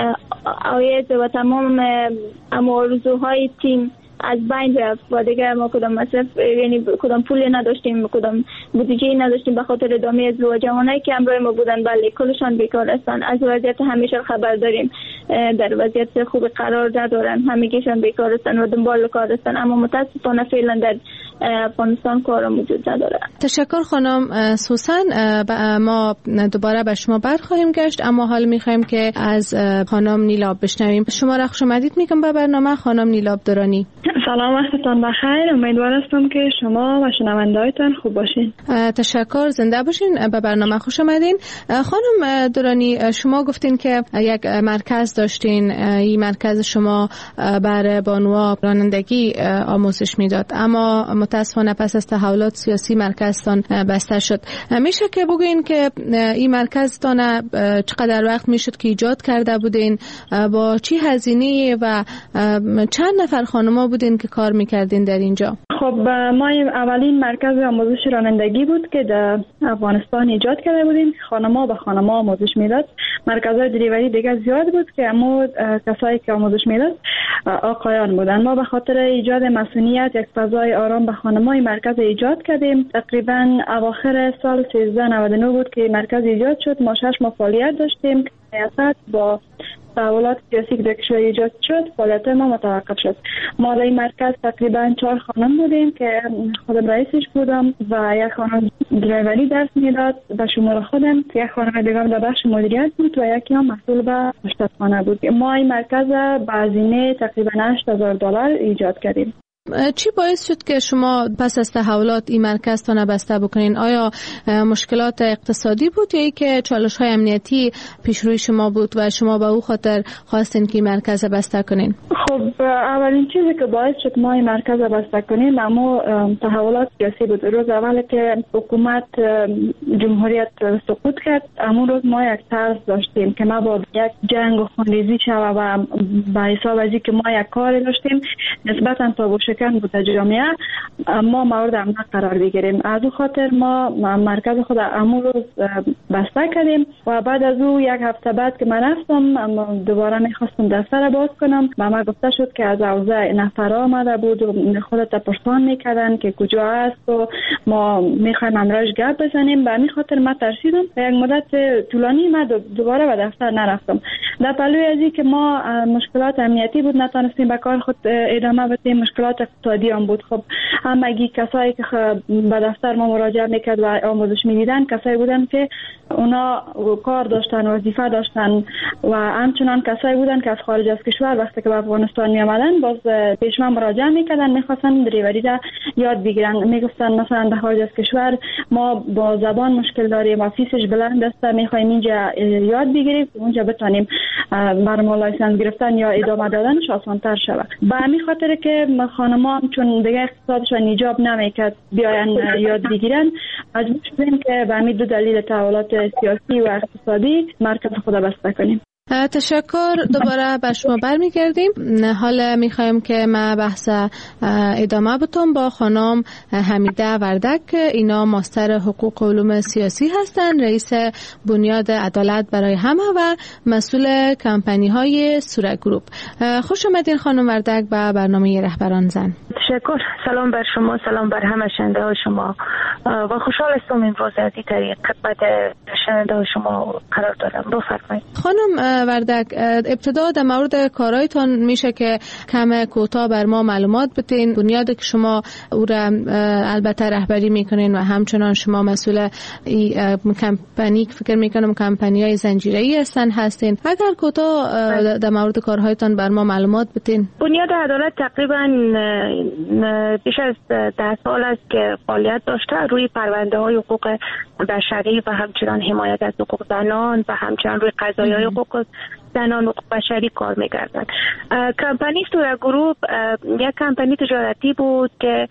آید و تمام آرزوهای تیم از بین رفت و دیگه ما کدام مصرف یعنی کدام پولی نداشتیم، کدام بودجه نداشتیم به خاطر ادامه از جوانایی که همراه ما بودن. بله کلشان بیکار هستن، از وضعیت همیشه خبر داریم، در وضعیت خوب قرار ندارن، همگیشان بیکار هستن و دنبال کار هستن، اما متاسفانه فعلا در افغانستان کار موجود نداره. تشکر خانم سوسن. ما دوباره به شما برخواهیم گشت، اما حال میخوایم که از خانم نیلاب بشنویم. شما را خوش آمدید میگم به برنامه خانم نیلاب درانی. سلام، وقتتان بخیر. امیدوار هستم که شما و شنونده‌هایتان خوب باشین. تشکر، زنده باشین. به برنامه خوش آمدین. خانم درانی، شما گفتین که یک مرکز داشتین، این مرکز شما بر بانوها رانندگی آموزش میداد، اما متاسفانه پس از تحولات سیاسی مرکزتان بسته شد. میشه که بگوین که این مرکزتان چقدر وقت میشد که ایجاد کرده بودین، با چی هزینه و چند نفر خانم‌ها بودین که کار میکردین در اینجا؟ خب ما اولین مرکز آموزش رانندگی بود که در افغانستان ایجاد کرده بودیم. خانم‌ها به خانم‌ها آموزش میداد. مرکزهای دلیوری دیگه زیاد بود که اما کسایی که آموزش میداد آقایان بودن. ما به خاطر ایجاد مسئولیت یک فضای آرام به خانم‌های مرکز ایجاد کردیم. تقریبا اواخر سال سیزده نود و نه بود که مرکز ایجاد شد. ما شش ماه فعالیت داشتیم. ریاست با تحولات سیاسی که در کشور ایجاد شد فعالیت ما متوقف شد. ما در این مرکز تقریبا چهار خانم بودیم که خودم رئیسش بودم و یک خانم درایوری درس میداد به شمول خودم، یک خانم دیگه در بخش مدیریت بود و یکی هم مسئول به آشپزخانه بود. ما این مرکز به هزینه تقریبا هشت هزار دلار ایجاد کردیم. چی باعث شد که شما پس از تحولات این مرکز تان بسته بکنین؟ آیا مشکلات اقتصادی بود یا ای که چالش های امنیتی پیش روی شما بود و شما به او خاطر خواستین که این مرکز بسته کنین؟ خب اولین چیزی که باعث شد ما این مرکز بسته کنیم اما تحولات سیاسی بود. روز اول که حکومت جمهوریت سقوط کرد، اما روز ما یک طرز داشتیم که ما با یک جنگ و خونریزی شد و به حساب از که ما یک کار داشتیم نسبتا تا شکن بود جامعه ما مورد امنیت قرار بگیریم. از او خاطر ما مرکز خود امون روز بسته کردیم و بعد از او یک هفته بعد که من رفتم دوباره میخواستم دفتر باز کنم و ما گفته شد که از اوضاع نفر آمده بود و خودت پرسان میکردن که کجا است و ما میخوایم امراش گپ بزنیم. به همین خاطر ما ترسیدم و یک مدت طولانی ما دوباره به دفتر نرفتم. در پلوی از این که ما مشکلات امنیتی بود نتونستیم به کار خود ادامه بدیم، مشکلات اقتصادی هم بود. خب همگی کسایی که به دفتر ما مراجعه میکرد و آموزش میدیدن کسایی بودن که اونا کار داشتن، وظیفه داشتن و همچنان کسایی بودن که از خارج از کشور وقتی که به افغانستان می آمدن باز پیش من مراجعه میکردن، میخواستن دریوری را یاد بگیرن. میگفتن مثلا در خارج از کشور ما با زبان مشکل داریم و فیسش بلند است، میخوایم اینجا یاد بگیریم اونجا بتونیم بر ما لایسنس گرفتن یا ادامه دادنش آسان‌تر شود. به همین خاطر که خانم‌ها چون دیگه اقتصادشون ایجاب نمیکرد بیاین یاد بگیرن، مجبور شدیم که به همین دو دلیل تحولات سیاسی و اقتصادی مرکز خود بسته کنیم. تشکر. دوباره به شما برمیگردیم. حالا میخوایم که ما بحث ادامه بتون با خانم حمیده وردک. اینا ماستر حقوق و علوم سیاسی هستند، رئیس بنیاد عدالت برای همه و مسئول کمپانی های سوره گروپ. خوش آمدین خانم وردک به برنامه رهبران زن. تشکر. سلام بر شما، سلام بر همه شنونده های شما و خوشحال هستم امروز از این طریق خدمت شنونده های شما قرار دارم. بفرمایید. خانم وردک، ابتدا در مورد کارهایتان میشه که کم کوتاه بر ما معلومات بدین. بنیاد که شما او را البته رهبری میکنین و همچنان شما مسئول کمپانی فکر میکنم کمپانی های زنجیره‌ای هستن هستین. اگر کوتاه در مورد کارهایتان بر ما معلومات بدین. بنیاد عدالت تقریبا بیش از ده سال است که فعالیت داشته روی پرونده های حقوق بشری و همچنان حمایت از حقوق زنان و همچنان روی قضایای حقوق زنان و بشری کار می‌کردند. کمپانی سوره گروپ یک کمپانی تجارتی بود که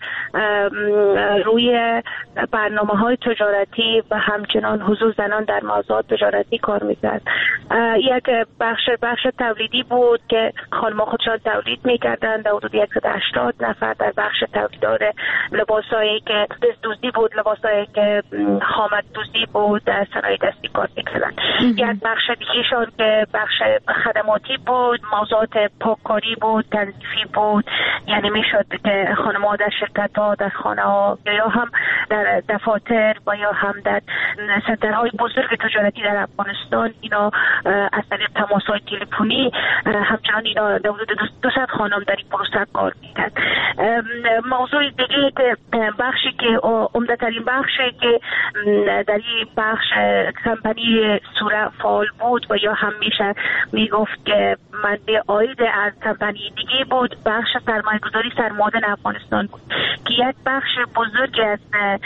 روی برنامه‌های تجارتی و همچنان حضور زنان در موضوعات تجارتی کار می‌کرد. یک بخش بخش تولیدی بود که خانم‌ها خودشان تولید می‌کردند. حدود صد و هشتاد نفر در بخش تولیدات لباسایی که دزدی بود، لباسایی که خامک دوزی بود، در صنایع دستی کار می‌کردند. یک بخش دیگه‌شان که بخش خدماتی بود، موضوعات پاککاری بود، تنظیفی بود. یعنی میشد که خانم‌ها در شرکت‌ها، در خانه‌ها یا هم در دفاتر و یا هم در سنترهای بزرگ تجارتی در افغانستان اینا از طریق تماس‌های تلفنی همچنان اینا در حدود دویست خانم در این پروسه کار می‌کرد. موضوع دیگه که بخشی که عمده‌ترین بخشی که در این بخش کمپانی سوره فعال بود و یا هم میشه میگفت که منبع عاید از کمپانی دیگه بود، بخش سرمایه‌گذاری سر معادن افغانستان بود که یک بخش بزرگی از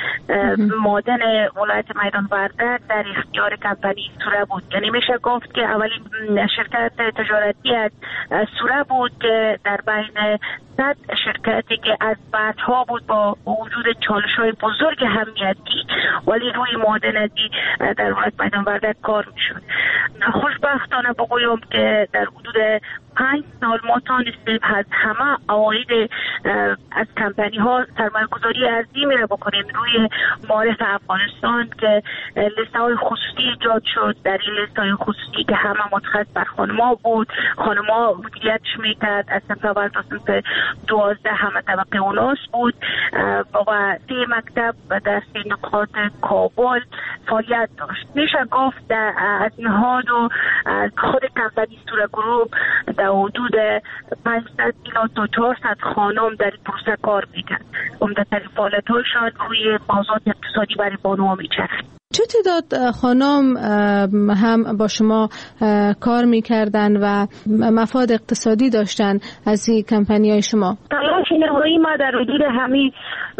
معادن ولایت میدان وردک در اختیار کمپانی سوره بود. یعنی میشه گفت که اولین شرکت تجارتی از سوره بود که در بین صد شرکتی که از بعدها بود با وجود چالش‌های بزرگ امنیتی ولی روی معادنتی در ولایت میدان وردک کار میشد. خوشبختانه بگویم که در حدود پنج سال ما تانستیم از همه عواید از کمپانی ها سرمایه گذاری عظیمی را بکنیم روی معارف افغانستان که لیست های خصوصی ایجاد شد. در این لیست های خصوصی که همه متخصص بر خانم‌ها بود، خانم‌ها مدیریتش میکرد، از صنف اول تا صنف دوازده همه طبقه اوناس بود و سی مکتب در سی نقاط کابل فعالیت داشت. میشه گفت از نهاد و خود کمپانی سوره گروپ در حدود پانصد تا چهارصد خانم در این پروسه کار میکرد. عمده‌ترین فعالیت‌هایشان روی موضوعات اقتصادی برای بانوها میچرخید. چه تعداد خانم هم با شما کار میکردن و مفاد اقتصادی داشتن از این کمپانی های شما؟ تلاش نهایی ما در حدود همین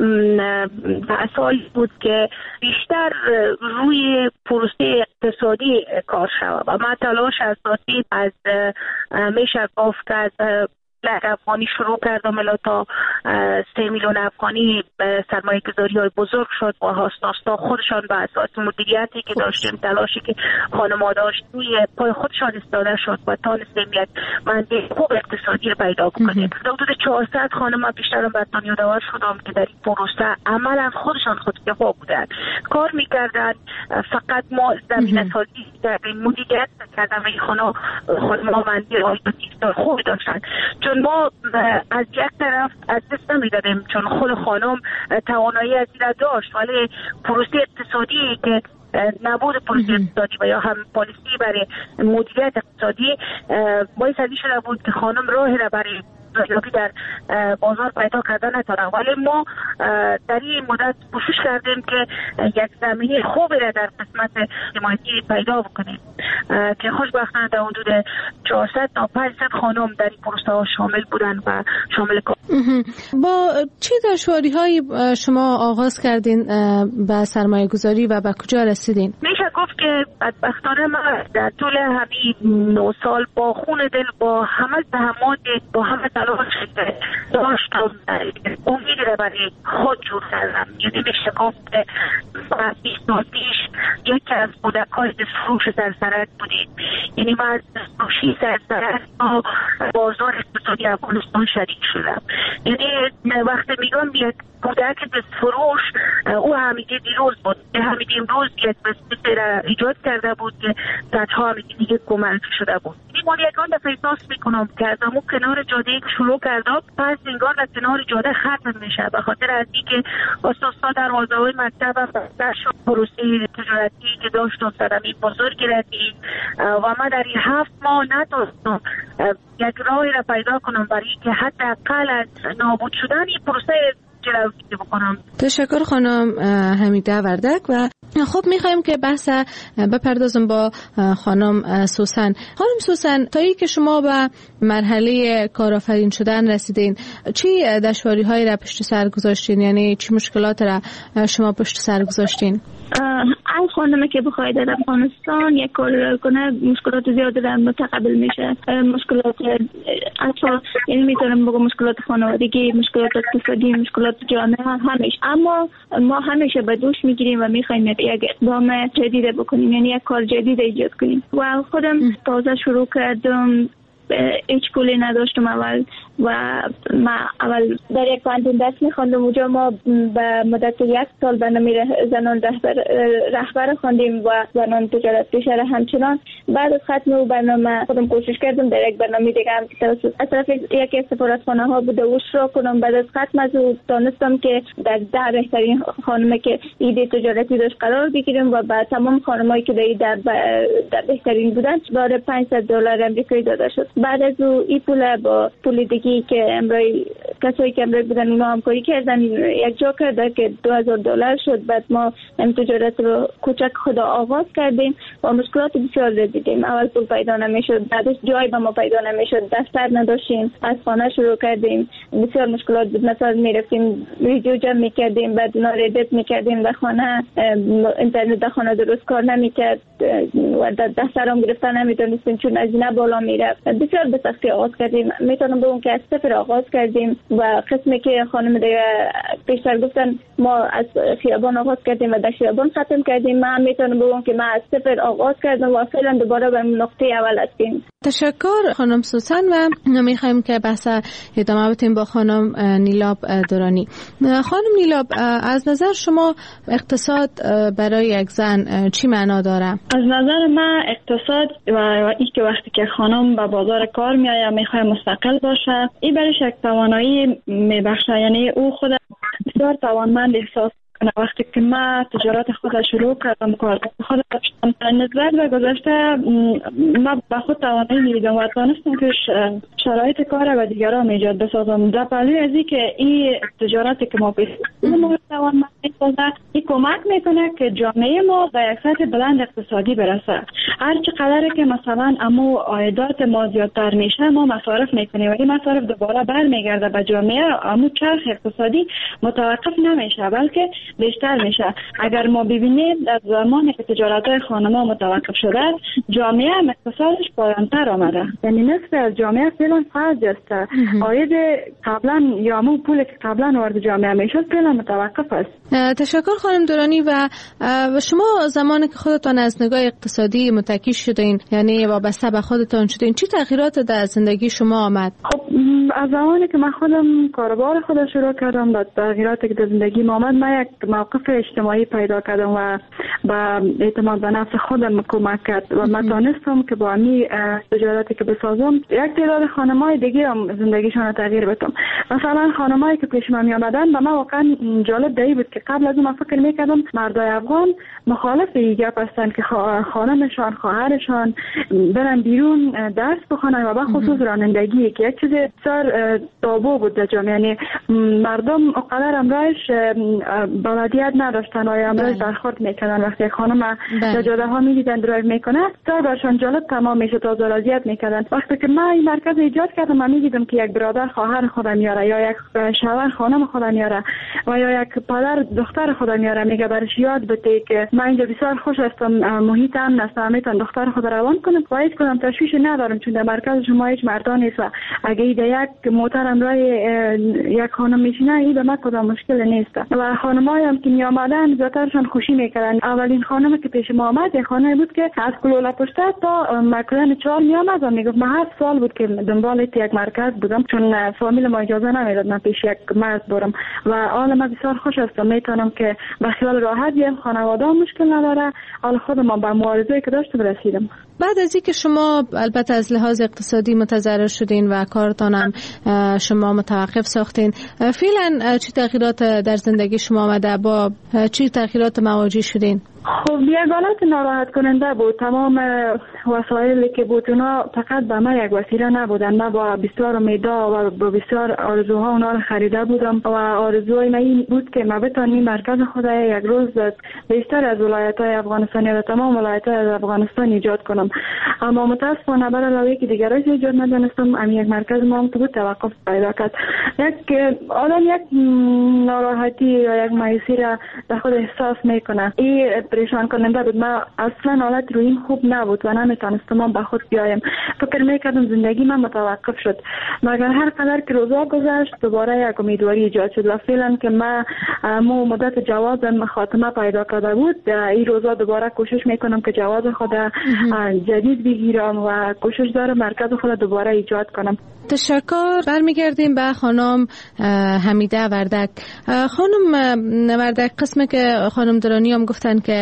مسائل بود که بیشتر روی پروسه اقتصادی کار شود و ما تلاش اساسی از میشه گفت که از لک افغانی شروع کردم الا تا سه میلیون افغانی سرمایه گذاری های بزرگ شد و هاستاستا خودشان به اساس مدیریتی که داشتیم، تلاشی که خانم‌ها داشت روی پای خودشان ایستاده شد و تانستیم یک منبع خوب اقتصادی رو پیدا کنیم. در حدود چهارصد خانم بیشتر برتان یادآور شدم که در این پروسه عملا خودشان خودکفا بودند، کار میکردن. فقط ما زمینه سازی کردیم، مدیریت کردن و این خانم خانم‌ها منبع عاید خوبی داشتن. چون ما از یک طرف از دست نمیدادیم چون خود خانم توانایی از این داشت ولی پروسه اقتصادی که نبود پروسه اقتصادی و یا هم پالیسی برای مدیریت اقتصادی باعث از این شده بود که خانم راهی را برای بازاریابی در بازار پیدا کردن نتونه، ولی ما در این مدت کوشش کردیم که یک زمینه خوبی را در قسمت حمایتی پیدا بکنیم که خوشبختانه در حدود چهارصد تا پانصد خانم در این پروسه ها شامل بودن و شامل کار. با چه دشواری های شما آغاز کردین به سرمایه گذاری و به کجا رسیدین؟ میشه گفت که بدبختانه ما در طول همین نه سال با خون دل، با همه زحمات، با همه تلاش داشتم امیدی را برای خود جور کردم. یعنی میشه گفت که بیست سال پیش یکی از کودکان فروش سرسرک بودیم. یعنی من از فروشی سرسرک با بازار اقتصادی افغانستان شریک شدم. یعنی وقتی میگم یک کودک فروش، او همیشه دیروز بود، همیشه امروز یک بسیاری را ایجاد کرده بود که صدها همیشه دیگه کمک شده بود. این ما یکان دفعه احساس میکنم که از امو کنار جاده که شروع کردم پس انگار در کنار جاده ختم میشه، به خاطر از اینکه استادها دروازه های مکتب در شد پروسه تجارتی که داشتم صدمی بزرگ رسید و من در این هفت ماه نتونستم یک راهی را پیدا کنم برای که حداقل از نابود شدن این پروسه جلوگیری بکنم. تشکر خانم حمیده وردک. و خب میخوایم که بحث بپردازم با خانم سوسن. خانم سوسن، تا ای که شما به مرحله کارآفرین شدن رسیدین، چی دشواری هایی را پشت سر گذاشتین؟ یعنی چی مشکلات را شما پشت سر گذاشتین؟ از خانمی که بخواهد در افغانستان یک کار کنه مشکلات زیاده در متقبل میشه. مشکلات اصلا، یعنی میتونم بگم مشکلات خانوادگی، مشکلات اقتصادی، مشکلات جامعه، همیشه. اما ما همیشه به دوش میگیریم و میخوایم یک اقدام جدید بکنیم، یعنی یک کار جدید ایجاد کنیم. و خودم تازه شروع کردم، هیچ پولی نداشتم اول و ما اول در یک کانتین درس می‌خواندم. اونجا ما به مدت یک سال برنامه زنان رهبر رهبر خواندیم و زنان تجارت پیشه را همچنان. بعد از ختم اون برنامه خودم کوشش کردم در یک برنامه دیگه هم توسط از طرف یکی از سفارتخانه ها بوده او شروع کنم. بعد از ختم از اون دانستم که در ده بهترین خانم که ایده تجارتی داشت قرار بگیریم و به تمام خانمایی که در در بهترین بودن داره پانصد دلار آمریکایی داده شد. بعد از اون این پول با پول دیگه که امروی کسایی که امروی بودن اونا همکاری کردن یک جا کرده که دو هزار دلار شد. بعد ما این تجارت رو کوچک خدا آغاز کردیم و مشکلات بسیار دیدیم. اول پول پیدا نمیشد، بعدش جای به ما پیدا نمیشد، دفتر نداشتیم، از خانه شروع کردیم. بسیار مشکلات بود. مثلا میرفتیم ویدیو جمع میکردیم، بعد اونا رو ادیت میکردیم در خانه، اینترنت در خانه درست کار نمیکرد و دفتر هم گرفتن نمیتونستیم چون از اینا بالا میرفت. بسیار به سختی آغاز کردیم. میتونم بگم که از صفر آغاز کردیم و قسمی که خانم دیگه پیشتر گفتن ما از خیابان آغاز کردیم و در خیابان ختم کردیم. من میتونم بگم که من از صفر آغاز کردم و فعلا دوباره به نقطه اول هستیم. تشکر خانم سوسن. و میخوایم که بحث ادامه بدیم با خانم نیلاب درانی. خانم نیلاب، از نظر شما اقتصاد برای یک زن چی معنا داره؟ از نظر من اقتصاد و این که وقتی که خانم به بازار کار میآید میخواد مستقل باشه، این برایش یک توانایی میبخشه. یعنی او خود بسیار توانمند احساس کنه. وقتی که من تجارت خود شروع کردم، کار خود نسبت به گذشته من به خود توانایی میدیدم و توانستم که شرایط کار و دیگران ایجاد بسازم. در پهلوی از این که این تجارتی که ما پیش ما توانمند میسازه، این کمک میکنه که جامعه ما به یک سطح بلند اقتصادی برسه. هر چقدر که مثلا امو عایدات ما زیادتر میشه، ما مصارف میکنیم و این مصارف دوباره برمیگرده به جامعه. امو چرخ اقتصادی متوقف نمیشه بلکه بیشتر میشه. اگر ما ببینیم در زمانی که تجارت‌های خانم‌ها متوقف شده، جامعه هم اقتصادش پایان‌تر آمده. یعنی نصف از جامعه فعلا فلج است. عاید قبلا یا همون پولی که قبلا وارد جامعه میشد فعلا متوقف است. تشکر خانم درانی. و شما زمانی که خودتان از نگاه اقتصادی متکی شدین، یعنی وابسته به خودتان شدین، چه تغییرات در زندگی شما آمد؟ خب از زمانی که من خودم کاروبار خودم شروع کردم، با تغییراتی که در زندگی ما آمد، من یک موقف اجتماعی پیدا کردم و با اعتماد به نفس خودم کمک کرد و من تانستم که با امی تجارتی که بسازم یک تعداد خانم‌های دیگه هم زندگیشون رو تغییر بدم. مثلا خانم‌هایی که پیش من می آمدن و من واقعا جالب دی بود که قبل از اون فکر می‌کردم مردای افغان مخالف این گپ هستن که خانمشان خواهرشان برن بیرون درس بخونن و به خصوص رانندگی که یک چیز بسیار بسیار تابو بود در جامعه. یعنی مردم اقدر امرایش بلدیت نداشتن و امرایش برخورد میکنن. وقتی خانم در جاده ها میدیدن درایو میکنه تا برشان جالب تمام میشه، تا زرازیت میکردن. وقتی که من این مرکز ایجاد کردم من میدیدم که یک برادر خواهر خودم میاره یا یک شوهر خانم خودم میاره و یا یک پدر دختر خودم میاره، میگه برش یاد بده که من اینجا بسیار خوش هستم، محیط امن است، میتونم دختر خود روان کنم و هیچ کدام تشویش ندارم چون در مرکز شما هیچ مردان نیست و اگه ایده یک موتر امرای یک خانم میشینه این به من کدام مشکل نیست. و خانمایی هم که می آمدن زیادترشان خوشی میکردن. اولین خانم که پیش ما آمد یک خانمی بود که از کلولا پشت تا مکران چهار می آمد و میگفت من هر سال بود که دنبال یک مرکز بودم چون فامیل ما اجازه نمیداد من پیش یک مرد برم و حال من بسیار خوش هستم، میتونم که به خیال راحت بیم، خانواده مشکل نداره، حال خودم به معارضه‌ای که داشتم رسیدم. بعد از اینکه شما البته از لحاظ اقتصادی متضرر شدین و کارتان هم شما متوقف ساختین، فعلا چه تغییرات در زندگی شما آمده؟ با چه تغییرات مواجه شدین؟ خب یک حالت ناراحت کننده بود. تمام وسایلی که بود اونا فقط به من یک وسیله نبودن. من با بسیار امیدها و با بسیار آرزوها اونا رو خریده بودم و آرزوی من این بود که من بتونم مرکز خود یک روز بیشتر از ولایت‌های افغانستان یا تمام ولایت‌های از افغانستان ایجاد کنم. اما متاسفانه برای علاوه که دیگرش ایجاد ندانستم، ام یک مرکز ما هم تو بود توقف پیدا کرد. یک آدم یک ناراحتی یا یک مایوسی را در خود احساس میکنه. این پریشان کننده بود. من اصلا حالت رویم خوب نبود و نمیتونستم به خود بیایم. فکر میکردم زندگی من متوقف شد، مگر هر قدر که روزا گذشت دوباره یک امیدواری ایجاد شد و فعلا که من مو مدت جوازم خاتمه پیدا کرده بود، این روزا دوباره کوشش میکنم که جواز خود جدید بگیرم و کوشش دارم مرکز خود دوباره ایجاد کنم. تشکر. برمیگردیم به خانم حمیده وردک. خانم وردک، قسمی که خانم درانی هم گفتن که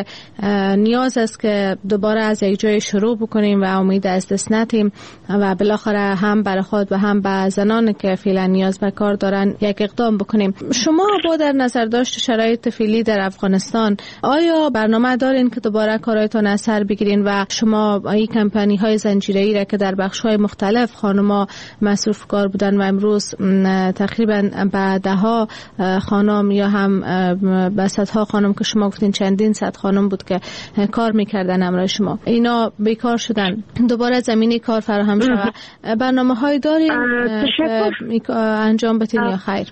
نیاز است که دوباره از یک جای شروع بکنیم و امید از دست ندیم و بالاخره هم برای خود و هم به زنان که فعلا نیاز به کار دارن یک اقدام بکنیم. شما با در نظر داشت شرایط فعلی در افغانستان آیا برنامه دارین که دوباره کارایتان از سر بگیرین و شما این کمپانی های زنجیره‌ای را که در بخش های مختلف خانم‌ها مصروف کار بودن و امروز تقریبا به ده ها خانم یا هم به صدها خانم که شما گفتین چندین صد خانم بود که کار میکردن امرای شما، اینا بیکار شدن، دوباره زمینه کار فراهم شود، برنامه های دارین انجام بدین یا خیر؟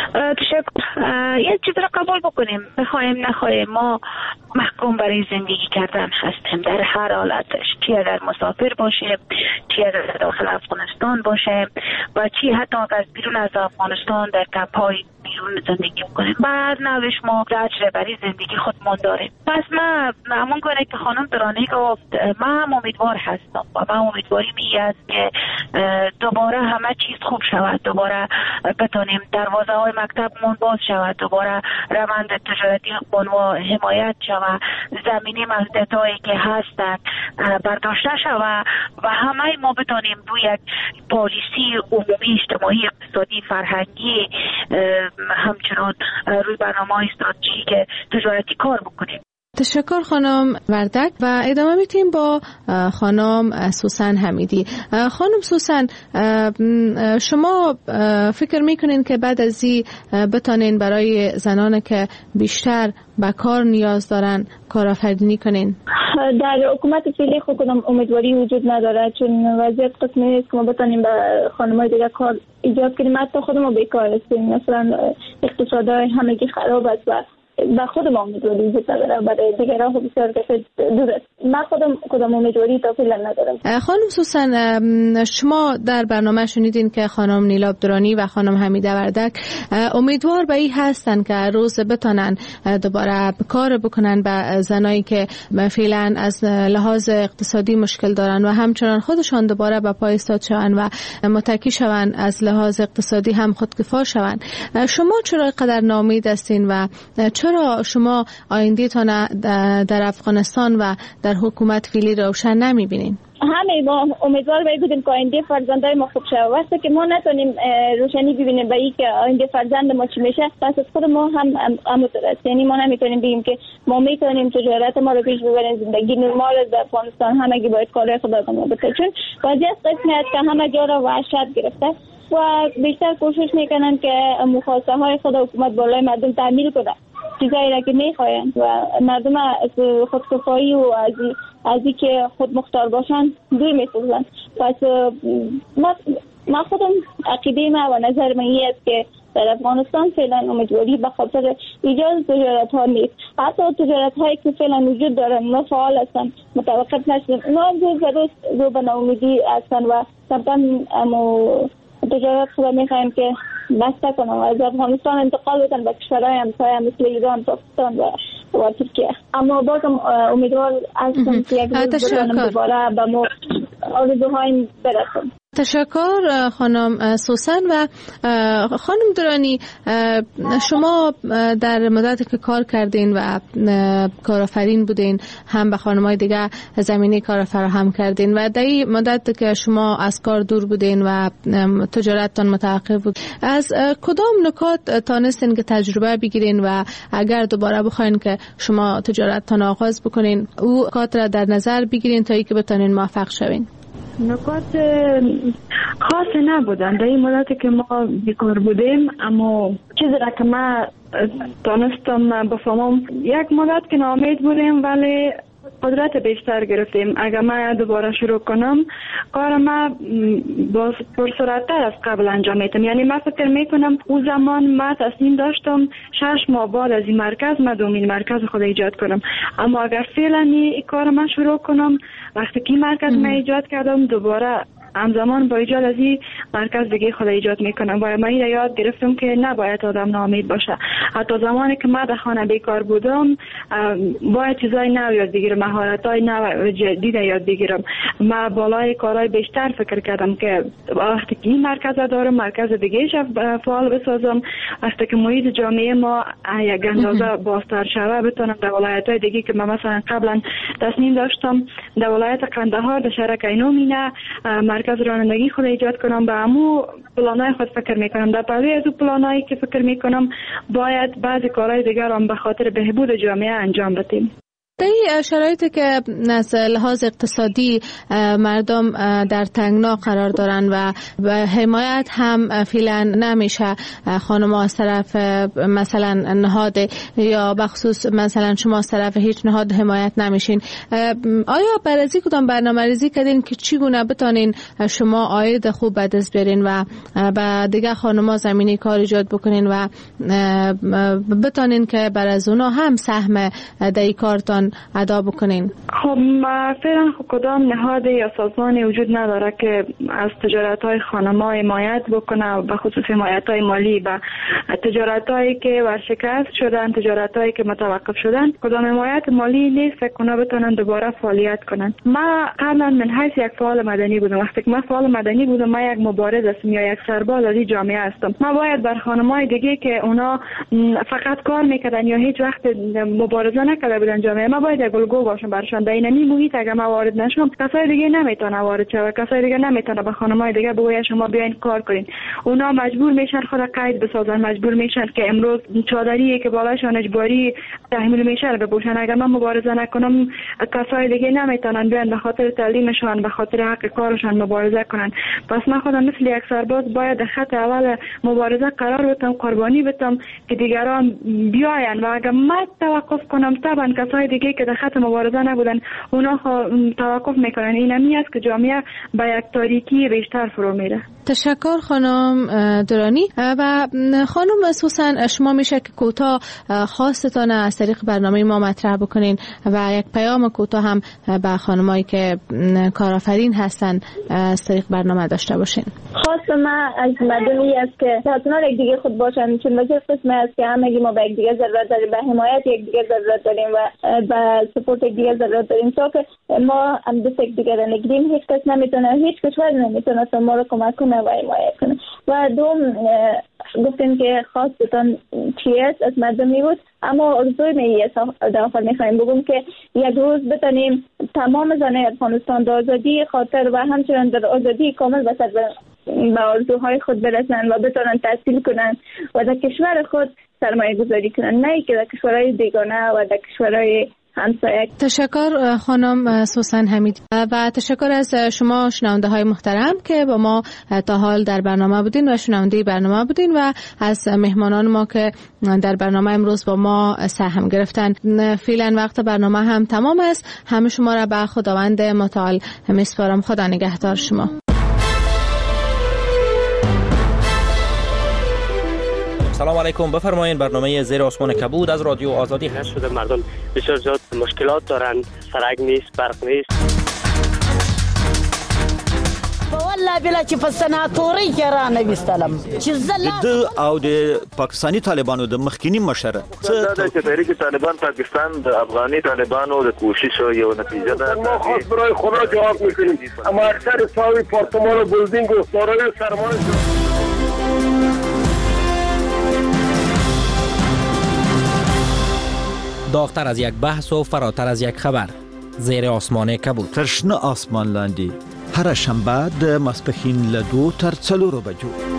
تشکر. یه چیز را قبول بکنیم، بخوایم نخواهیم ما محکوم برای زندگی کردن هستیم در هر حالتش، چی اگر مسافر باشیم، چی اگر داخل افغانستان باشیم و چی حتی از بیرون از افغانستان در کمپ‌های بیرون زندگی بکنیم. بر نوش ما زجر برای زندگی خودمون داریم. پس من همون گونه که خانم درانی گفت من هم امیدوار هستم و من امیدواریم این است که دوباره همه چیز خوب شود، دوباره بتونیم دروازه های مکتبمون باز شود، دوباره روند تجارتی بانوا حمایت شود، زمینی محدودیت‌هایی که هستند برداشته شود و همه ما بتونیم روی یک پالیسی عمومی اجتماعی اقتصادی فرهنگی همچنان روی برنامه‌های استراتژیک تجارتی کار بکنیم. تشکر خانم وردک و ادامه میتیم با خانم سوسن حمیدی. خانم سوسن، شما فکر میکنین که بعد از این بتانین برای زنان که بیشتر به کار نیاز دارن کارآفرینی کنین؟ در حکومت فعلی خود کنم امیدواری وجود نداره، چون وضعیت قسمی نیست که ما بتانیم به خانم‌های دیگه کار ایجاد کنیم. حتی خود ما بیکار هستیم، مثلا اقتصادهای همگی خراب است و با خودم امیدواری وجود نداره، برای دیگران خب بسیار دور است. من خودم کدام امیدواری تا فعلا ندارم. خانم سوسن، شما در برنامه شنیدین که خانم نیلاب درانی و خانم حمیده وردک امیدوار به این هستن که روز بتونن دوباره کار بکنن به زنایی که فعلا از لحاظ اقتصادی مشکل دارن و همچنان خودشان دوباره به پای ایستاد شون و متکی شون، از لحاظ اقتصادی هم خودکفا شون. شما چرا اینقدر ناامید هستین و چرا شما آینده‌تان در افغانستان و در حکومت فعلی روشن نمی‌بینین؟ همه ما امیدوار بودیم که آینده فرزندای ما خوب شه. وقتی که ما نتونیم روشنی ببینیم به این که آینده فرزند ما چی میشه، پس از خود ما هم همونطور است. یعنی ما نمیتونیم بگیم که ما میتونیم تجارت ما رو پیش ببریم، زندگی نرمال در افغانستان همگی باید کارهای خود ما بکنیم، چون وضعیت قسمی است که همه جا را وحشت گرفته و بیشتر کوشش میکنن که مخواستهای های خود حکومت بالای مردم تعمیل کنه، چیزایی را که میخواین و مردم از خودکفایی و از از اینکه خود مختار باشن دور میسازن. پس ما ما خودم عقیده ما و نظر من این است که در افغانستان فعلا امیدواری به خاطر ایجاد تجارت ها نیست. حتی تجارت هایی که فعلا وجود دارن و فعال هستن متوقف نشدن، اونا هم روز به روز رو به ناامیدی هستن و طبعا تجارت خود میخوایم که بسته کنن و از افغانستان انتقال بدن به کشورهای همسایه مثل ایران، پاکستان و و ترکیه. اما بازم امیدوار هستم که یک روز بتونم دوباره به ما آرزوهایم برسم. تشکر خانم سوسن. و خانم درانی، شما در مدتی که کار کردین و کارآفرین بودین هم به خانم‌های دیگه زمینه کار فراهم کردین و در این مدت که شما از کار دور بودین و تجارتتان متوقف بود، از کدام نکات تانستین که تجربه بگیرین و اگر دوباره بخواین که شما تجارتتان آغاز بکنین او نکات را در نظر بگیرین تا اینکه بتونین موفق شوین؟ نکات خاصی نبودن در این مدتی که ما بیکار بودیم، اما چیزی را که ما تانستم بفهمم یک مدت که ناامید بودیم ولی قدرت بیشتر گرفتیم. اگر ما دوباره شروع کنم کار ما باز پرسرعتر از قبل انجام میدم. یعنی من فکر میکنم اون زمان ما تصمیم داشتم شش ماه بعد از این مرکز ما دومین مرکز خود ایجاد کنم، اما اگر فعلا این کار ما شروع کنم وقتی که مرکز ما ایجاد کردم دوباره همزمان با ایجاد از این مرکز دیگه خود ایجاد میکنم و من این یاد گرفتم که نباید آدم ناامید باشه. حتی زمانی که من در خانه بیکار بودم باید چیزای نو یاد بگیرم، مهارت‌های نو جدید یاد بگیرم. من بالای کارهای بیشتر فکر کردم که وقتی که این مرکز دارم مرکز دیگه فعال بسازم، وقتی که محیط جامعه ما یک اندازه بازتر شوه بتونم در ولایت‌های دیگه که من مثلا قبلا تصمیم داشتم در ولایت قندهار در شهر کینومینه مرکز رانندگی خود ایجاد کنم، به همو پلانای خود فکر میکنم. در پهلوی از اون پلانایی که فکر میکنم باید بعضی کارهای دیگر هم به خاطر بهبود جامعه انجام بدیم. در این شرایطی که از لحاظ اقتصادی مردم در تنگنا قرار دارن و حمایت هم فعلا نمیشه خانم‌ها از طرف مثلا نهاد یا بخصوص مثلا شما از طرف هیچ نهاد حمایت نمیشین، آیا برای کدام برنامه‌ریزی کردین که چگونه بتونین شما عاید خوب به دست بیارین و به دیگه خانم‌ها زمینه کار ایجاد بکنین و بتونین که برای اونا هم سهم در این کارتان ادا بکنین؟ خب فعلا کدام نهاد یا سازمانی وجود نداره که از تجارت‌های خانم‌ها حمایت بکنه، به خصوص حمایت‌های مالی و تجارت‌هایی که ورشکست شدن، تجارت‌هایی که متوقف شدن، کدام حمایت مالی نیست فکر کنم بتونن دوباره فعالیت کنن. ما قبلا من حیث یک فعال مدنی بودم، وقتی که من فعال مدنی بودم ما یک مبارز هستم یا یک سرباز از این جامعه هستم. ما باید بر خانم‌های دیگه که اونا فقط کار میکردن یا هیچ وقت مبارزه نکرده بودن جامعه، ما باید یک الگو باشم برشان. در این محیط اگر ما وارد نشم کسای دیگه نمیتونه وارد شه، کسای دیگه نمیتونه به خانم‌های دیگه بگه شما بیاین کار کنین. اونا مجبور میشن خود قید بسازن، مجبور میشن که امروز چادری که بالایشان اجباری تحمیل میشه رو بپوشن. اگر من مبارزه نکنم کسای دیگه نمیتونن بیان به خاطر تعلیمشان، به خاطر حق کارشان مبارزه کنن. پس من خودم مثل یک سرباز باید در خط اول مبارزه قرار بدم، قربانی بدم که دیگران بیاین و اگر من توقف کنم طبعا کسای دیگه که در خط مبارزه نبودن اونا توقف میکنن. این همی است که جامعه به یک تاریکی بیشتر فرو میره. تشکر خانم درانی. و خانم سوسن شما میشه که کوتاه خواستتان از طریق برنامه ما مطرح بکنین و یک پیام کوتاه هم به خانمایی که کارآفرین هستن از طریق برنامه داشته باشین. خواست ما از مردمی است که حتما یک دیگه خود باشن، چون وجه قسمه است که همگی ما به یک دیگه ضرورت داریم، به حمایت یک دیگه ضرورت داریم و به سپورت یک دیگه ضرورت داریم تا که ما هم دست یک دیگه را نگیریم. هیچ کس نمیتونه، هیچ کشور نمیتونه ما رو کمک کنه و حمایت کنه. و دوم گفتیم که خواستتان چی است از مردمی بود، اما ارزوی میه در آخر میخوایم بگم که یک روز بتانیم تمام زنای افغانستان در آزادی خاطر و همچنان در آزادی کامل به سر به آرزوهای خود برسن و بتونن تحصیل کنن و در کشور خود سرمایه گذاری کنن، نه که در کشورهای بیگانه و در کشورهای همسایه. تشکر خانم سوسن حمید و تشکر از شما شنونده های محترم که با ما تا حال در برنامه بودین و شنونده برنامه بودین و از مهمانان ما که در برنامه امروز با ما سهم گرفتن. فعلا وقت برنامه هم تمام است. همه شما را به خداوند متعال میسپارم. خدا نگهدار شما. سلام علیکم. بفرمایید. برنامه زیر آسمان کبود از رادیو آزادی هست. شده مردم بسیار زیاد مشکلات دارند، سرک نیست، برق نیست. والله بلا چې په سناتوري کې را نه وستلم چې زلا د او د پاکستاني طالبانو د مخکینی مشر څه د تحریک طالبان پاکستان د افغاني طالبانو د کوشش یو نتیجه ده. ما خاص برای خدا جواب میکنیم، اما اکثر ساوی پارتمان و بلدینگ و دارای سرمایه داغتر از یک بحث و فراتر از یک خبر. زیر آسمان کبود. ترشنه آسمان لاندی. هر شنبه د ماسپښین له دو تر څلورو بجو